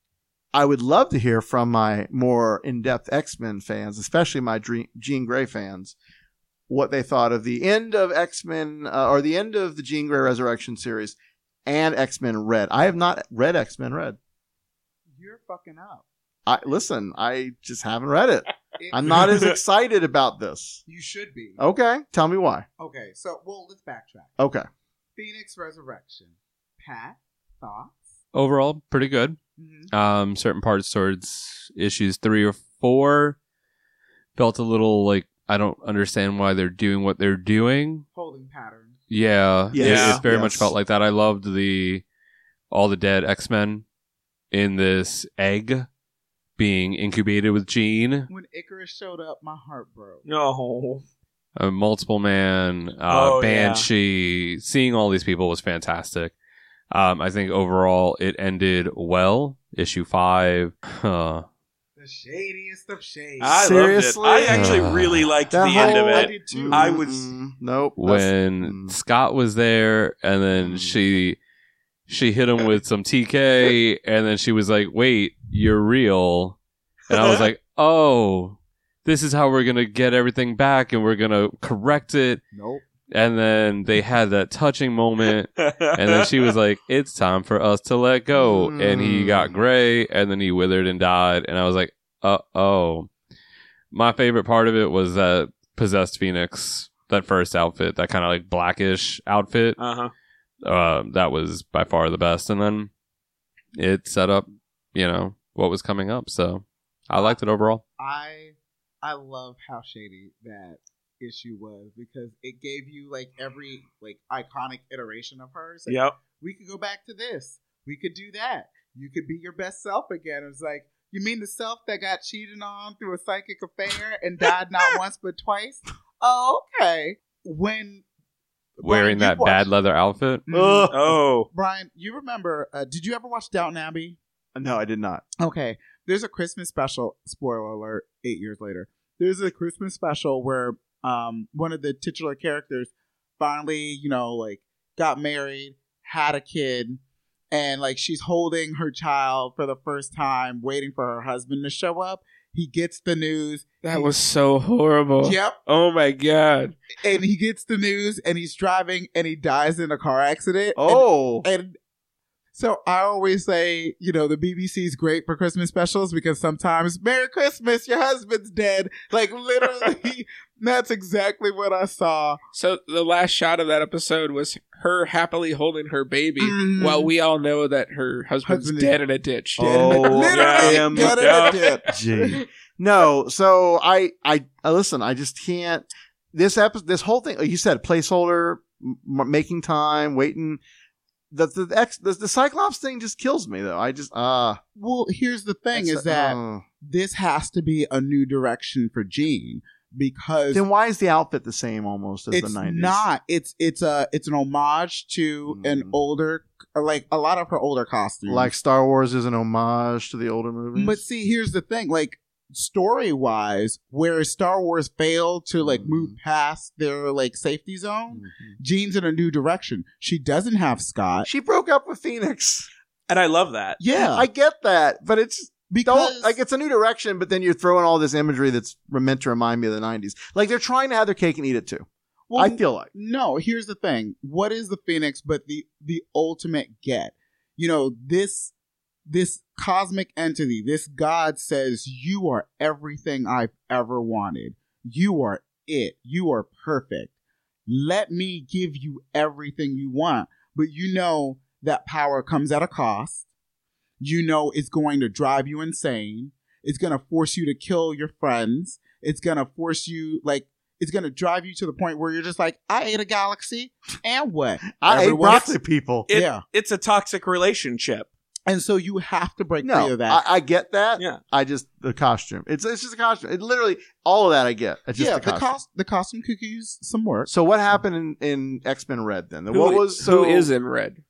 I would love to hear from my more in-depth X-Men fans, especially my Dream- Jean Grey fans, what they thought of the end of X-Men, uh, or the end of the Jean Grey Resurrection series and X-Men Red. I have not read X-Men Red. You're fucking up. I listen, I just haven't read it. I'm not as excited about this. You should be. Okay, tell me why. Okay, so, well, let's backtrack. Okay. Phoenix Resurrection. Pat, thoughts? Overall, pretty good. Mm-hmm. Um, certain parts towards issues three or four felt a little like I don't understand why they're doing what they're doing. Holding patterns. Yeah, Yes. it, it very Yes. much felt like that. I loved the all the dead X-Men in this egg being incubated with Jean. When Icarus showed up, my heart broke. No. A multiple man, uh, Oh, Banshee, seeing all these people was fantastic. Um, I think overall it ended well. Issue five. Huh. The shadiest of shades. I Seriously? loved it. I actually really liked the That end of whole- it. I did too. I was... Mm, nope. When That's- mm. Scott was there and then Mm. she she hit him with some T K and then she was like, wait, you're real. And I was like, oh, this is how we're going to get everything back and we're going to correct it. Nope. And then they had that touching moment and then she was like, it's time for us to let go. Mm. And he got gray and then he withered and died. And I was like, uh-oh. My favorite part of it was that possessed Phoenix, that first outfit, that kind of like blackish outfit. Uh-huh. Uh, that was by far the best. And then it set up, you know, what was coming up. So I liked it overall. I I love how shady that issue was because it gave you like every like iconic iteration of hers. Like, Yep. we could go back to this. We could do that. You could be your best self again. It was like, you mean the self that got cheated on through a psychic affair and died not once but twice? Oh, okay. When Wearing Brian, that you bad watched- leather outfit. Mhm. Ugh. Oh. Brian, you remember? Uh, did you ever watch Downton Abbey? No, I did not. Okay, there's a Christmas special. Spoiler alert! Eight years later, there's a Christmas special where um one of the titular characters finally, you know, like got married, had a kid, and like she's holding her child for the first time, waiting for her husband to show up. He gets the news. That He- was so horrible. Yep. Oh my god. And he gets the news, and he's driving, and he dies in a car accident. And- Oh. And so I always say, you know, the B B C is great for Christmas specials because sometimes, Merry Christmas, your husband's dead. Like, literally, that's exactly what I saw. So the last shot of that episode was her happily holding her baby Mhm. while we all know that her husband's Husband is dead in a ditch. Oh, Literally, damn. dead in a ditch. Gee. No, so I, I, I listen. I just can't. This episode, this whole thing. You said placeholder, m- making time, waiting. The the, the X the the Cyclops thing just kills me though. I just ah. Uh, Well, here's the thing That's is the- that uh. this has to be a new direction for Jean because then why is the outfit the same almost as it's the nineties? not. It's it's a it's an homage to an Mm. older, like a lot of her older costumes. Like Star Wars is an homage to the older movies. But see, here's the thing, like story wise, where Star Wars failed to like move past their like safety zone, Jean's in a new direction. She doesn't have Scott. She broke up with Phoenix. And I love that. Yeah. I get that, but it's because don't like it's a new direction. But then you're throwing all this imagery that's meant to remind me of the nineties. Like they're trying to have their cake and eat it too. well, I feel like. no, here's the thing. What is the Phoenix but the the ultimate get? You know, this this cosmic entity, this God says, you are everything I've ever wanted. You are it. You are perfect. Let me give you everything you want. But you know that power comes at a cost. You know it's going to drive you insane. It's going to force you to kill your friends. It's going to force you, like, it's going to drive you to the point where you're just like, I ate a galaxy, and what? I ate Everyone's- broccoli people. It, Yeah. It's a toxic relationship. And so you have to break free No, of that. I, I get that. Yeah. I just the costume. It's it's just a costume. It literally all of that I get. It's just yeah, the the, costume. cost, the costume could use some work. So what happened in, in X Men Red then? Who- What was so who is in red?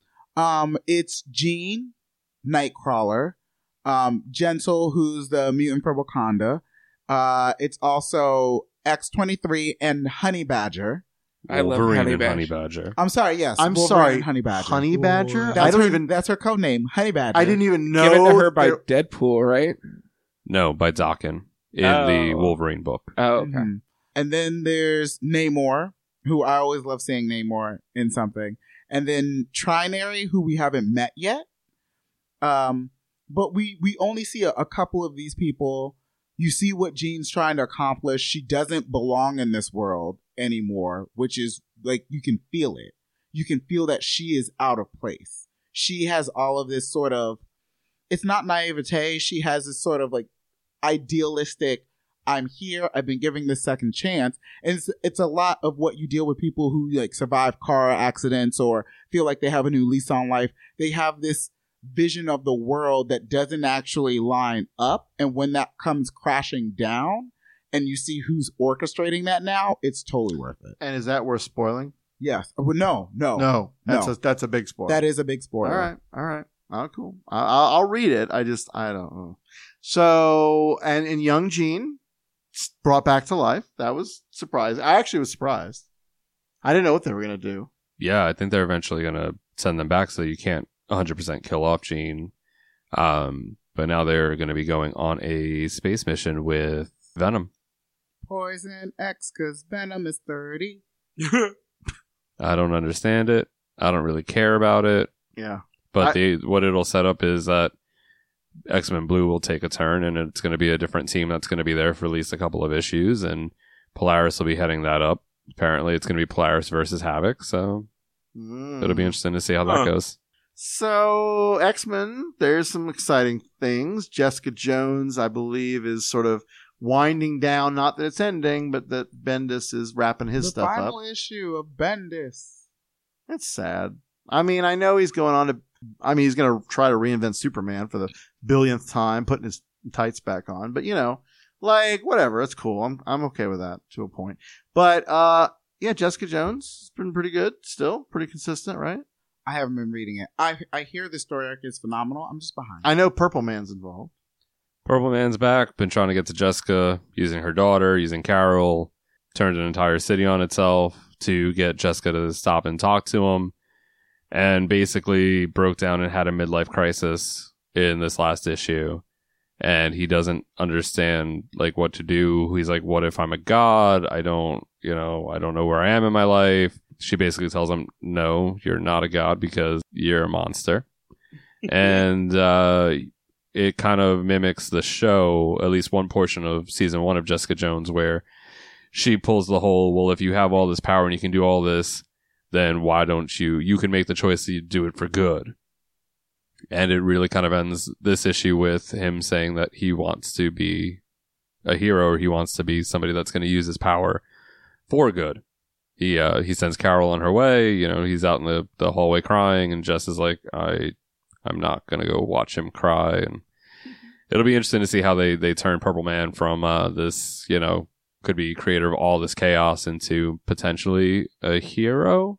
Um, it's Jean, Nightcrawler, um, Gentle, who's the mutant for Wakanda. Uh, it's also X twenty-three and Honey Badger. I love Wolverine Honey and Badger. Honey Badger. I'm sorry, yes. I'm Wolverine sorry, and Honey Badger. Honey Badger? That's I don't her, even. That's her code name, Honey Badger. I didn't even know. Given to her by there- Deadpool, right? No, by Daken in Oh. the Wolverine book. Oh, okay. Mhm. And then there's Namor, who I always love seeing Namor in something. And then Trinary, who we haven't met yet. Um, but we, we only see a, a couple of these people. You see what Jean's trying to accomplish. She doesn't belong in this world anymore, which is like, you can feel it. You can feel that she is out of place. She has all of this sort of, it's not naivete. She has this sort of like idealistic, I'm here, I've been giving this second chance. And it's, it's a lot of what you deal with people who like survive car accidents or feel like they have a new lease on life. They have this vision of the world that doesn't actually line up. And when that comes crashing down and you see who's orchestrating that now, it's totally worth it. And is that worth spoiling? Yes. Well, no, no. No. That's No. a that's a big spoiler. That is a big spoiler. All right. All right. Oh, cool. I, I'll, I'll read it. I just I don't know. So and and young Jean brought back to life. That was surprising. I actually was surprised. I didn't know what they were gonna do. Yeah, I think they're eventually going to send them back so you can't one hundred percent kill off Jean. Um, but now they're going to be going on a space mission with Venom. Poison X, because Venom is thirty. I don't understand it. I don't really care about it. Yeah. But I- they, what it'll set up is that X-Men Blue will take a turn, and it's going to be a different team that's going to be there for at least a couple of issues, and Polaris will be heading that up. Apparently, it's going to be Polaris versus Havoc, so Mm. it'll be interesting to see how that Huh. goes. So X-Men, there's some exciting things. Jessica Jones, I believe, is sort of winding down. Not that it's ending, but that Bendis is wrapping his the stuff up. final issue of Bendis. It's sad. I mean, I know he's going on to. I mean, he's going to try to reinvent Superman for the billionth time, putting his tights back on. But you know, like whatever, it's cool. I'm I'm okay with that to a point. But uh, yeah, Jessica Jones has been pretty good. Still pretty consistent, right? I haven't been reading it. I I hear the story arc is phenomenal. I'm just behind. I know Purple Man's involved. Purple Man's back, been trying to get to Jessica, using her daughter, using Carol, turned an entire city on itself to get Jessica to stop and talk to him, and basically broke down and had a midlife crisis in this last issue. And he doesn't understand like what to do. He's like, what if I'm a god? I don't, you know, I don't know where I am in my life. She basically tells him, no, you're not a god because you're a monster. And uh, it kind of mimics the show, at least one portion of season one of Jessica Jones, where she pulls the whole, well, if you have all this power and you can do all this, then why don't you, you can make the choice to do it for good. And it really kind of ends this issue with him saying that he wants to be a hero, or he wants to be somebody that's going to use his power for good. He uh, he sends Carol on her way. You know, he's out in the, the hallway crying, and Jess is like, I, I'm not going to go watch him cry. And it'll be interesting to see how they, they turn Purple Man from uh, this, you know, could be creator of all this chaos into potentially a hero.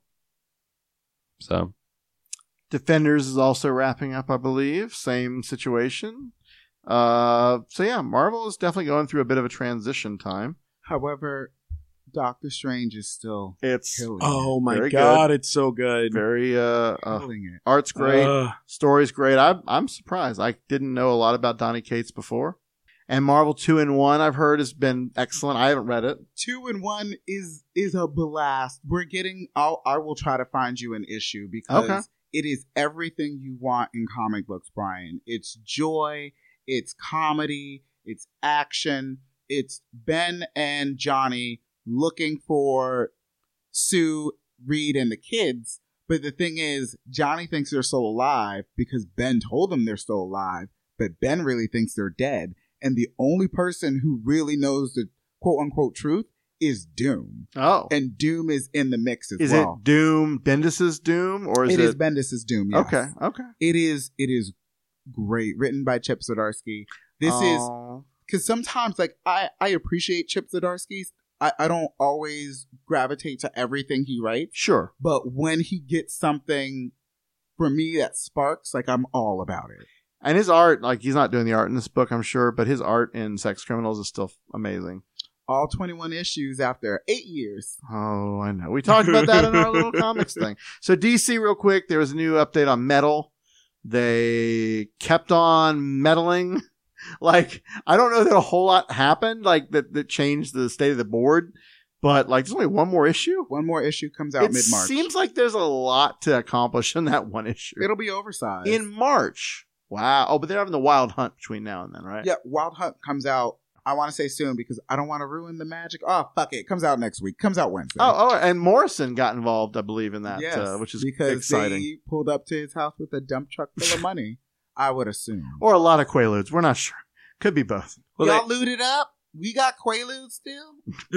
So. Defenders is also wrapping up, I believe. Same situation. Uh, so yeah, Marvel is definitely going through a bit of a transition time. However, Doctor Strange is still It's killing Oh my Very god, good. it's so good. very uh, it. uh Killing it. art's great, Uh, story's great. I'm I'm surprised. I didn't know a lot about Donny Cates before. And Marvel two in one, I've heard, has been excellent. I haven't read it. Two and one is is a blast. We're getting. I'll, I will try to find you an issue because Okay. it is everything you want in comic books, Brian. It's joy. It's comedy. It's action. It's Ben and Johnny looking for Sue, Reed, and the kids. But the thing is, Johnny thinks they're still alive because Ben told them they're still alive. But Ben really thinks they're dead. And the only person who really knows the quote-unquote truth is Doom. Oh, And Doom is in the mix as is well. it Doom? Bendis's Doom, or is It it? is Bendis's Doom, yes. Okay, okay. It is it is great. Written by Chip Zdarsky. This is Oh. because sometimes like I, I appreciate Chip Zdarsky. I, I don't always gravitate to everything he writes. Sure. But when he gets something for me that sparks, like I'm all about it. And his art, like he's not doing the art in this book, I'm sure, but his art in Sex Criminals is still amazing. all twenty-one issues after eight years. Oh, I know. We talked about that in our little comics thing. So D C, real quick, there was a new update on Metal. They kept on meddling. Like, I don't know that a whole lot happened, like, that, that changed the state of the board. But, like, there's only one more issue. One more issue comes out it mid-March. It seems like there's a lot to accomplish in that one issue. It'll be oversized. In March. Wow. Oh, but they're having the Wild Hunt between now and then, right? Yeah, Wild Hunt comes out, I want to say soon, because I don't want to ruin the magic. Oh, fuck it. It comes out next week. Comes out Wednesday. Oh, oh, and Morrison got involved, I believe, in that, yes, uh, which is because exciting. They pulled up to his house with a dump truck full of money, I would assume. Or a lot of Quaaludes. We're not sure. Could be both. Well, Y'all they- looted up? We got Quaaludes still?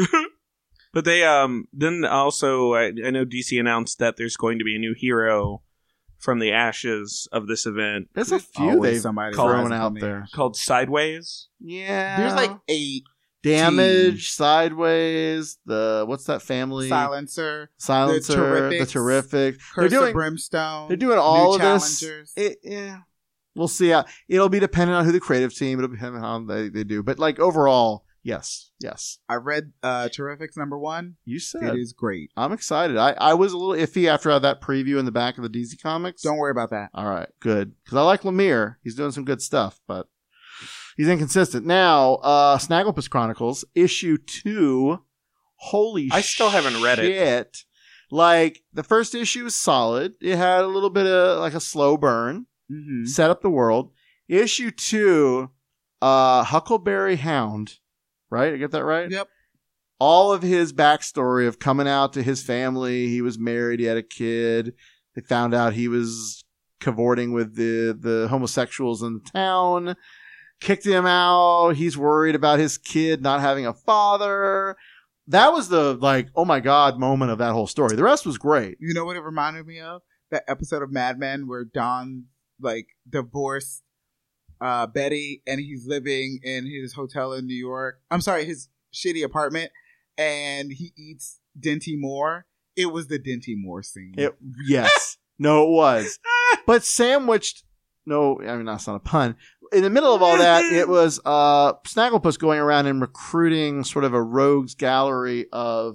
But they, um, then also, I, I know D C announced that there's going to be a new hero from the ashes of this event. There's a few they've thrown out there. Called Sideways. Yeah. There's like eight. Damage, teams. Sideways, the, what's that family? Silencer. Silencer, the Terrifics, the Terrific. Curse they're doing, of Brimstone. They're doing all of challengers. this. It, yeah. We'll see. How, it'll be dependent on who the creative team, it'll be dependent on how they, they do. But like overall, yes, yes. I read uh, Terrifics number one. You said. It is great. I'm excited. I, I was a little iffy after that preview in the back of the D C Comics. Don't worry about that. All right, good. Because I like Lemire. He's doing some good stuff, but he's inconsistent. Now, uh, Snagglepuss Chronicles, issue two. Holy shit. I still haven't read it. Like, the first issue was solid. It had a little bit of, like, a slow burn. Mm-hmm. Set up the world. Issue two, uh, Huckleberry Hound, right? I get that right? Yep. All of his backstory of coming out to his family. He was married. He had a kid. They found out he was cavorting with the, the homosexuals in the town. Kicked him out. He's worried about his kid not having a father. That was the, like, oh my God moment of that whole story. The rest was great. You know what it reminded me of? That episode of Mad Men where Don like divorced uh Betty and he's living in his hotel in New York. I'm sorry, his shitty apartment, and he eats Dinty Moore. It was the Dinty Moore scene. It, yes. No, it was. But sandwiched, no, I mean, that's not a pun. In the middle of all that, it was uh Snagglepuss going around and recruiting sort of a rogues gallery of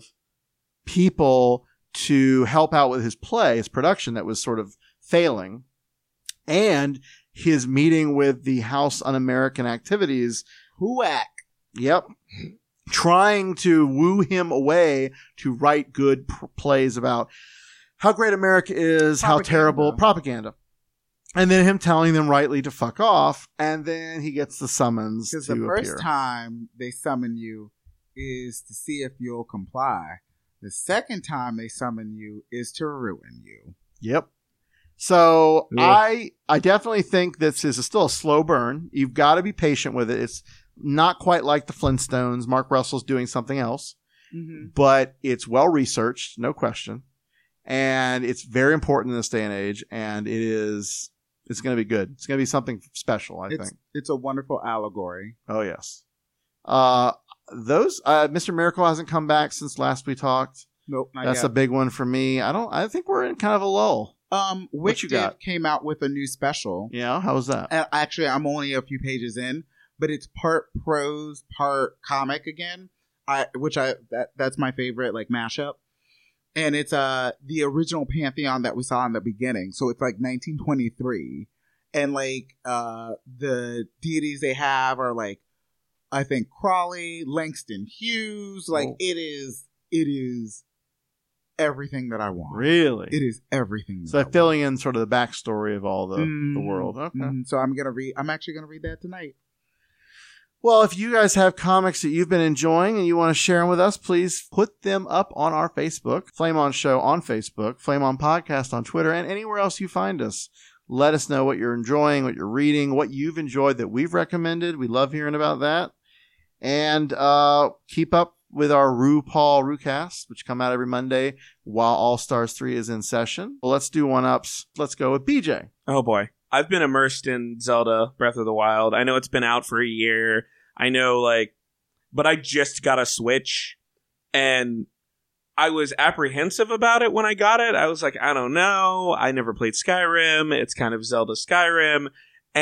people to help out with his play, his production that was sort of failing. And his meeting with the House Un-American Activities. H U A C. Yep. Trying to woo him away to write good pr- plays about how great America is, propaganda. How terrible propaganda. And then him telling them rightly to fuck off. And then he gets the summons to appear. Because the first time they summon you is to see if you'll comply. The second time they summon you is to ruin you. Yep. So Ugh. I I definitely think this is a, still a slow burn. You've got to be patient with it. It's not quite like the Flintstones. Mark Russell's doing something else, mm-hmm. but it's well researched, no question, and it's very important in this day and age. And it is it's going to be good. It's going to be something special. I it's, think it's a wonderful allegory. Oh yes. Uh, those uh, Mister Miracle hasn't come back since last we talked. Nope, not That's yet. a big one for me. I don't. I think we're in kind of a lull. Um, Wicked came out with a new special. Yeah, how was that? Uh, actually, I'm only a few pages in, but it's part prose, part comic again. I, which I that that's my favorite like mashup, and it's uh the original pantheon that we saw in the beginning. So it's like nineteen twenty-three, and like uh the deities they have are like I think Crawley, Langston Hughes. Like oh. it is, it is. Everything that I want. Really? It is everything. So filling in sort of the backstory of all the, mm, the world. Okay. Mm, so I'm gonna read. I'm actually gonna read that tonight. Well, if you guys have comics that you've been enjoying and you want to share them with us, please put them up on our Facebook, Flame On Show on Facebook, Flame On Podcast on Twitter, and anywhere else you find us. Let us know what you're enjoying, what you're reading, what you've enjoyed that we've recommended. We love hearing about that. And uh, keep up with our RuPaul RuCast, which come out every Monday while All Stars three is in session. Well, let's do one-ups. Let's go with B J. Oh, boy. I've been immersed in Zelda Breath of the Wild. I know it's been out for a year. I know, like, but I just got a Switch, and I was apprehensive about it when I got it. I was like, I don't know. I never played Skyrim. It's kind of Zelda Skyrim.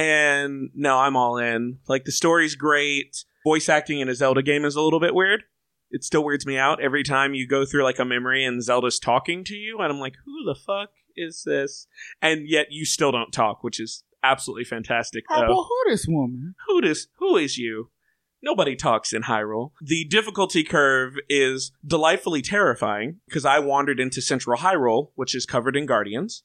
And no, I'm all in. Like, the story's great. Voice acting in a Zelda game is a little bit weird. it still weirds me out every time you go through like a memory and Zelda's talking to you, and I'm like, who the fuck is this? And yet you still don't talk, which is absolutely fantastic. Oh, uh, well, who this woman? Who this? Who is you? Nobody talks in Hyrule. The difficulty curve is delightfully terrifying because I wandered into Central Hyrule, which is covered in guardians,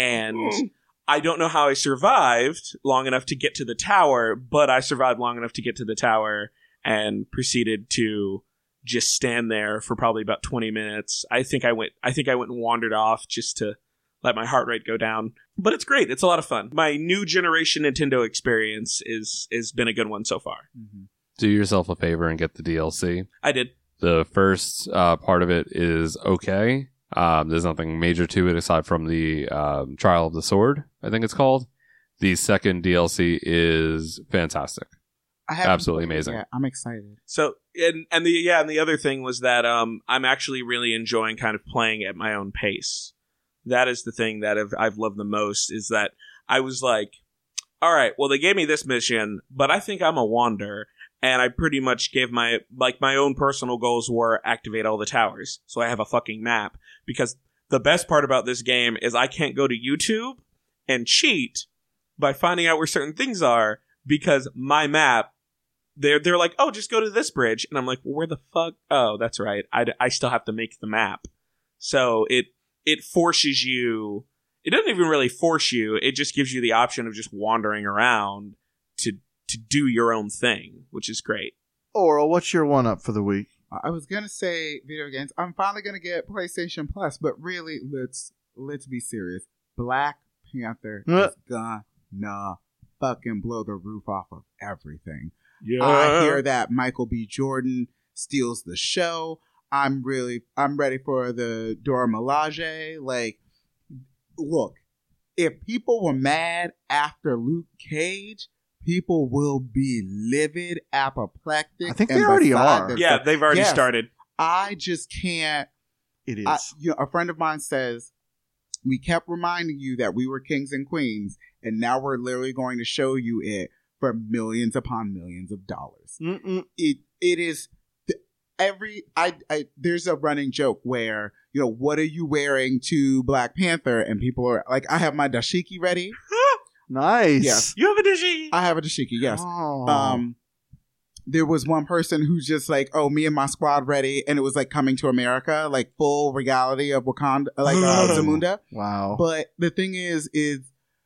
and I don't know how I survived long enough to get to the tower, but I survived long enough to get to the tower and proceeded to just stand there for probably about twenty minutes. I think I went I think I went and wandered off just to let my heart rate go down. But it's great. It's a lot of fun. My new generation Nintendo experience is has been a good one so far. Mm-hmm. Do yourself a favor and get the D L C. I did. The first uh, part of it is okay. Um, there's nothing major to it aside from the um, Trial of the Sword, I think it's called. The second D L C is fantastic. I haven't Absolutely played it amazing. yet. I'm excited. So and and the yeah, and the other thing was that um I'm actually really enjoying kind of playing at my own pace. That is the thing that I've, I've loved the most, is that I was like, all right, well, they gave me this mission, but I think I'm a wander. And I pretty much gave my, like, my own personal goals were activate all the towers. So I have a fucking map. Because the best part about this game is I can't go to YouTube and cheat by finding out where certain things are, because my map, they're, they're like, oh, just go to this bridge. And I'm like, well, where the fuck? Oh, that's right. I, I still have to make the map. So it, it forces you, it doesn't even really force you. It just gives you the option of just wandering around to to do your own thing, which is great. Oral, what's your one up for the week? I was gonna say video games. I'm finally gonna get PlayStation Plus, but really, let's let's be serious. Black Panther Uh. is gonna fucking blow the roof off of everything. Yeah. I hear that Michael B. Jordan steals the show. I'm really, I'm ready for the Dora Milaje. Like, look, if people were mad after Luke Cage, people will be livid, apoplectic. I think and they already beside are. themselves. Yeah, they've already Yes. started. I just can't. It is. I, you know, a friend of mine says, we kept reminding you that we were kings and queens, and now we're literally going to show you it for millions upon millions of dollars. Mm-mm. It it is th- every I, I there's a running joke where, you know, what are you wearing to Black Panther, and people are like, I have my dashiki ready. Nice. Yes. You have a digi. I have a dashiki, yes. Oh. Um, there was one person who's just like, oh, me and my squad ready, and it was like Coming to America, like full regality of Wakanda, like uh, Zamunda. Wow. But the thing is, is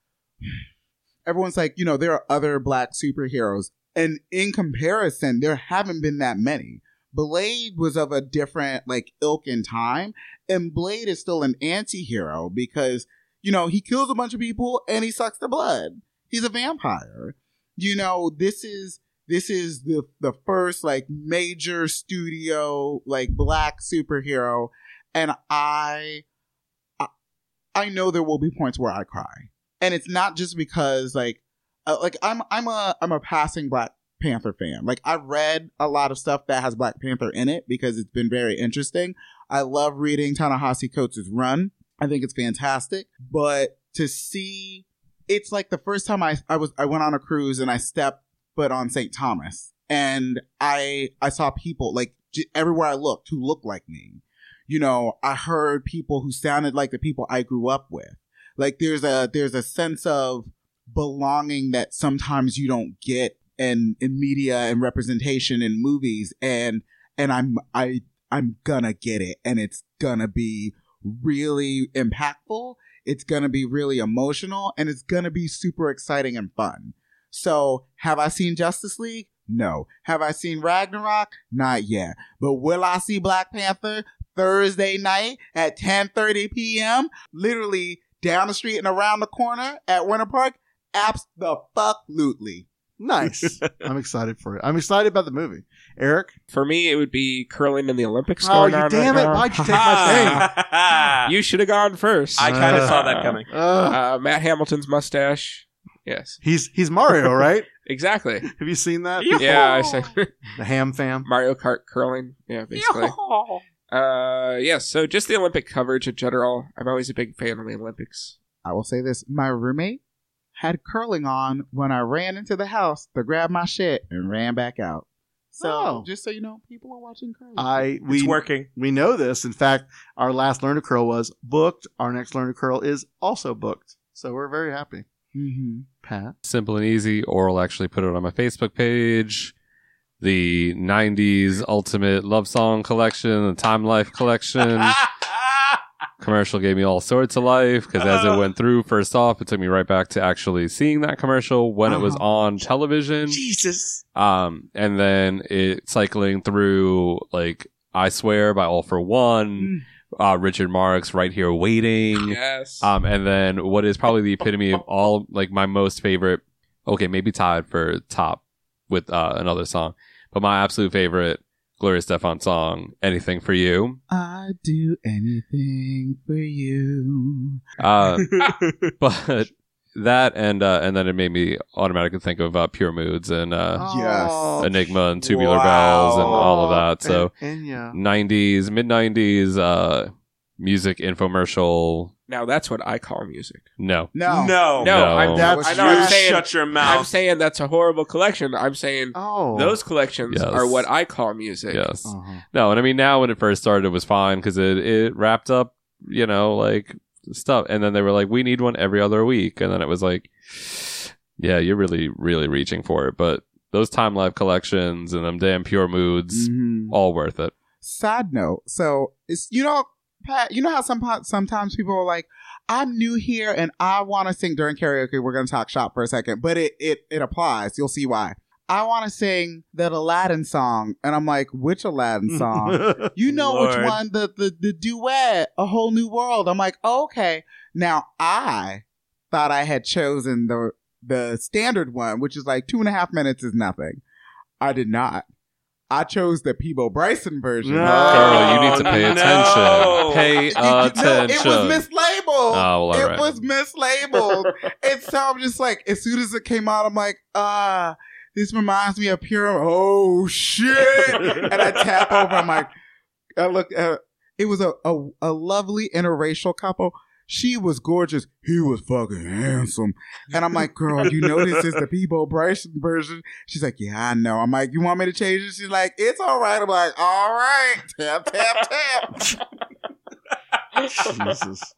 everyone's like, you know, there are other black superheroes, and in comparison, there haven't been that many. Blade was of a different like ilk and time, and Blade is still an anti-hero because, you know, he kills a bunch of people and he sucks their blood. He's a vampire. You know, this is this is the the first like major studio like black superhero, and I I, I know there will be points where I cry, and it's not just because like uh, like I'm I'm a I'm a passing Black Panther fan. Like, I've read a lot of stuff that has Black Panther in it because it's been very interesting. I love reading Ta-Nehisi Coates' run. I think it's fantastic. But to see, it's like the first time I, I was I went on a cruise and I stepped foot on Saint Thomas, and I I saw people like j- everywhere I looked who looked like me. You know, I heard people who sounded like the people I grew up with. Like there's a there's a sense of belonging that sometimes you don't get in in media and representation in movies, and and I'm I I'm gonna get it, and it's gonna be really impactful. It's gonna be really emotional, and it's gonna be super exciting and fun. So, have I seen Justice League? No. Have I seen Ragnarok? Not yet. But will I see Black Panther Thursday night at ten thirty p.m. literally down the street and around the corner at Winter Park? Abso-fuck-lutely. Nice. I'm excited for it. I'm excited about the movie. Eric? For me, it would be curling in the Olympics. Oh, going you on damn right it. now. Why'd you take my thing? You should have gone first. I kind of saw that coming. Uh, Matt Hamilton's mustache. Yes. He's he's Mario, right? Exactly. Have you seen that? Yeah, I said The Ham Fam. Mario Kart curling. Yeah, basically. Uh, yes. Yeah, so just the Olympic coverage in general. I'm always a big fan of the Olympics. I will say this: my roommate had curling on when I ran into the house to grab my shit and ran back out. So Oh. just so you know, people are watching curly. I we It's working. we know this. In fact, our last Learn to Curl was booked. Our next Learn to Curl is also booked. So we're very happy. Mm-hmm. Pat? Simple and easy. Oral actually put it on my Facebook page. The nineties Ultimate Love Song Collection, the Time Life Collection. Commercial gave me all sorts of life because as it went through, first off, it took me right back to actually seeing that commercial when it was on television. Jesus. Um, and then it cycling through like I Swear by All for One, uh, Richard Marx, Right Here Waiting. Yes. Um, and then what is probably the epitome of all, like my most favorite, okay, maybe tied for top with uh, another song, but my absolute favorite Gloria Estefan song, Anything for You. I do anything for you. Uh, but that and uh, and then it made me automatically think of uh, Pure Moods and uh, Yes. Enigma and Tubular Wow. Bells and all of that. So And, and yeah. nineties, mid nineties uh, music infomercial. Now that's what I call music. No. No. No. No, No. I'm, That's I know. I'm You saying. shut your I'm mouth. saying that's a horrible collection. I'm saying Oh. those collections Yes. are what I call music. Yes. Uh-huh. No, and I mean now when it first started it was fine because it, it wrapped up, you know, like stuff. And then they were like, we need one every other week. And then it was like, yeah, you're really, really reaching for it. But those Time Life collections and them damn Pure Moods, Mhm. all worth it. Side note. So it's, you know, Pat, you know how some, sometimes people are like, I'm new here and I want to sing during karaoke. We're going to talk shop for a second, but it, it, it applies. You'll see why. I want to sing that Aladdin song. And I'm like, which Aladdin song? You know Lord. which one? The, the, the duet, A Whole New World. I'm like, oh, okay. Now I thought I had chosen the, the standard one, which is like two and a half minutes is nothing. I did not. I chose the Peebo Bryson version. No. Girl, you need to pay no. attention. Pay It- it- no, attention. it was mislabeled. Oh, well, all it right. was mislabeled. And so I'm just like, as soon as it came out, I'm like, ah, this reminds me of Pure. Oh, shit. And I tap over. I'm like, I look at it was a, a, a lovely interracial couple. She was gorgeous. He was fucking handsome. And I'm like, girl, you know this is the Peebo Bryson version. She's like, yeah, I know. I'm like, you want me to change it? She's like, it's all right. I'm like, all right. Tap, tap, tap. Jesus.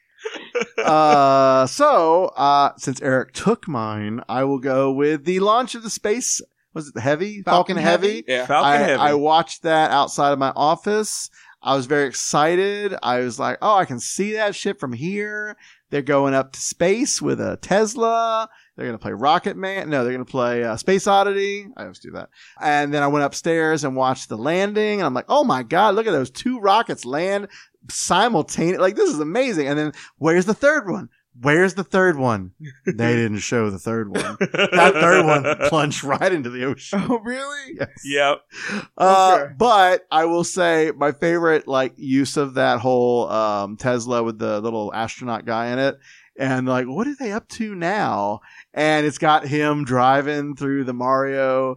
Uh, so, uh, since Eric took mine, I will go with the launch of the space. Was it the Heavy? Falcon, Falcon Heavy? Heavy? Yeah. Falcon I, Heavy. I watched that outside of my office. I was very excited. I was like, oh, I can see that shit from here. They're going up to space with a Tesla. They're going to play Rocket Man. No, they're going to play uh, Space Oddity. I always do that. And then I went upstairs and watched the landing. And I'm like, oh my God, look at those two rockets land simultaneously. Like, this is amazing. And then where's the third one? Where's the third one? They didn't show the third one. That third one plunged right into the ocean. Oh, really? Yes. Yep. Uh, Okay. but I will say my favorite like use of that whole um, Tesla with the little astronaut guy in it, and like, what are they up to now? And it's got him driving through the Mario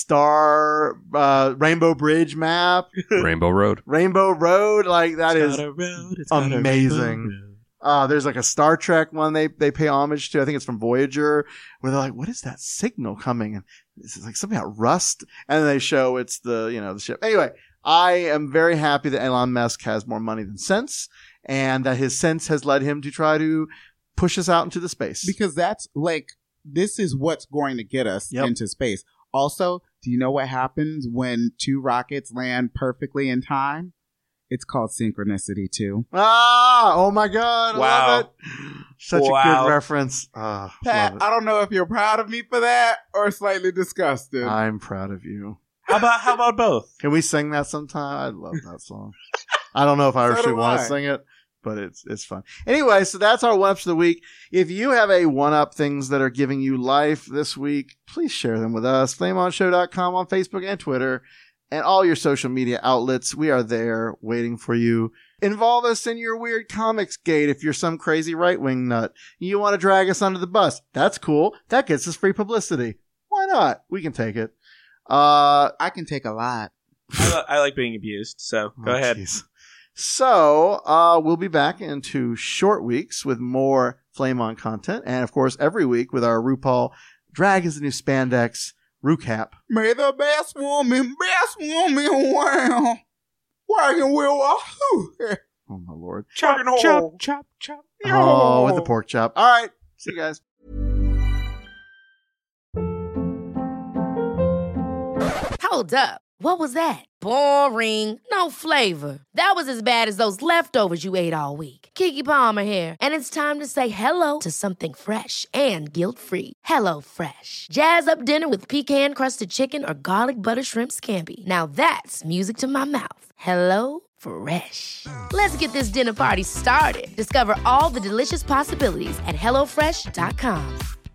Star uh, Rainbow Bridge map, Rainbow Road. Rainbow Road. Like that is Got a road, it's got a amazing. rainbow road. Uh, there's like a Star Trek one they, they pay homage to. I think it's from Voyager, where they're like, what is that signal coming? And this is like something about rust. And then they show it's the, you know, the ship. Anyway, I am very happy that Elon Musk has more money than sense, and that his sense has led him to try to push us out into the space. Because that's like, this is what's going to get us Yep. into space. Also, do you know what happens when two rockets land perfectly in time? It's called synchronicity too. Ah, oh my God. I Wow. love it. Such a Wow. good reference. Ah, Pat, love I don't know if you're proud of me for that or slightly disgusted. it. I'm proud of you. How about how about both? Can we sing that sometime? I love that song. I don't know if I So actually do want I. to sing it, but it's it's fun. Anyway, so that's our one-ups of the week. If you have a one-up things that are giving you life this week, please share them with us. flame on show dot com on Facebook and Twitter and all your social media outlets. We are there waiting for you. Involve us in your weird comics gate if you're some crazy right-wing nut. You want to drag us under the bus. That's cool. That gets us free publicity. Why not? We can take it. Uh, I can take a lot. I, li- I like being abused, so go Oh, ahead. geez. So, uh, we'll be back in two short weeks with more Flame On content. And of course, every week with our RuPaul Drag is the New Spandex Recap. May the best woman, best woman, wow. Wagon wheel, wahoo. Oh, my Lord. Chop, chop, chop, chop. Oh, with the pork chop. All right. See you guys. Hold up. What was that? Boring. No flavor. That was as bad as those leftovers you ate all week. Keke Palmer here, and it's time to say hello to something fresh and guilt-free. Hello Fresh. Jazz up dinner with pecan-crusted chicken or garlic butter shrimp scampi. Now that's music to my mouth. Hello Fresh. Let's get this dinner party started. Discover all the delicious possibilities at hello fresh dot com.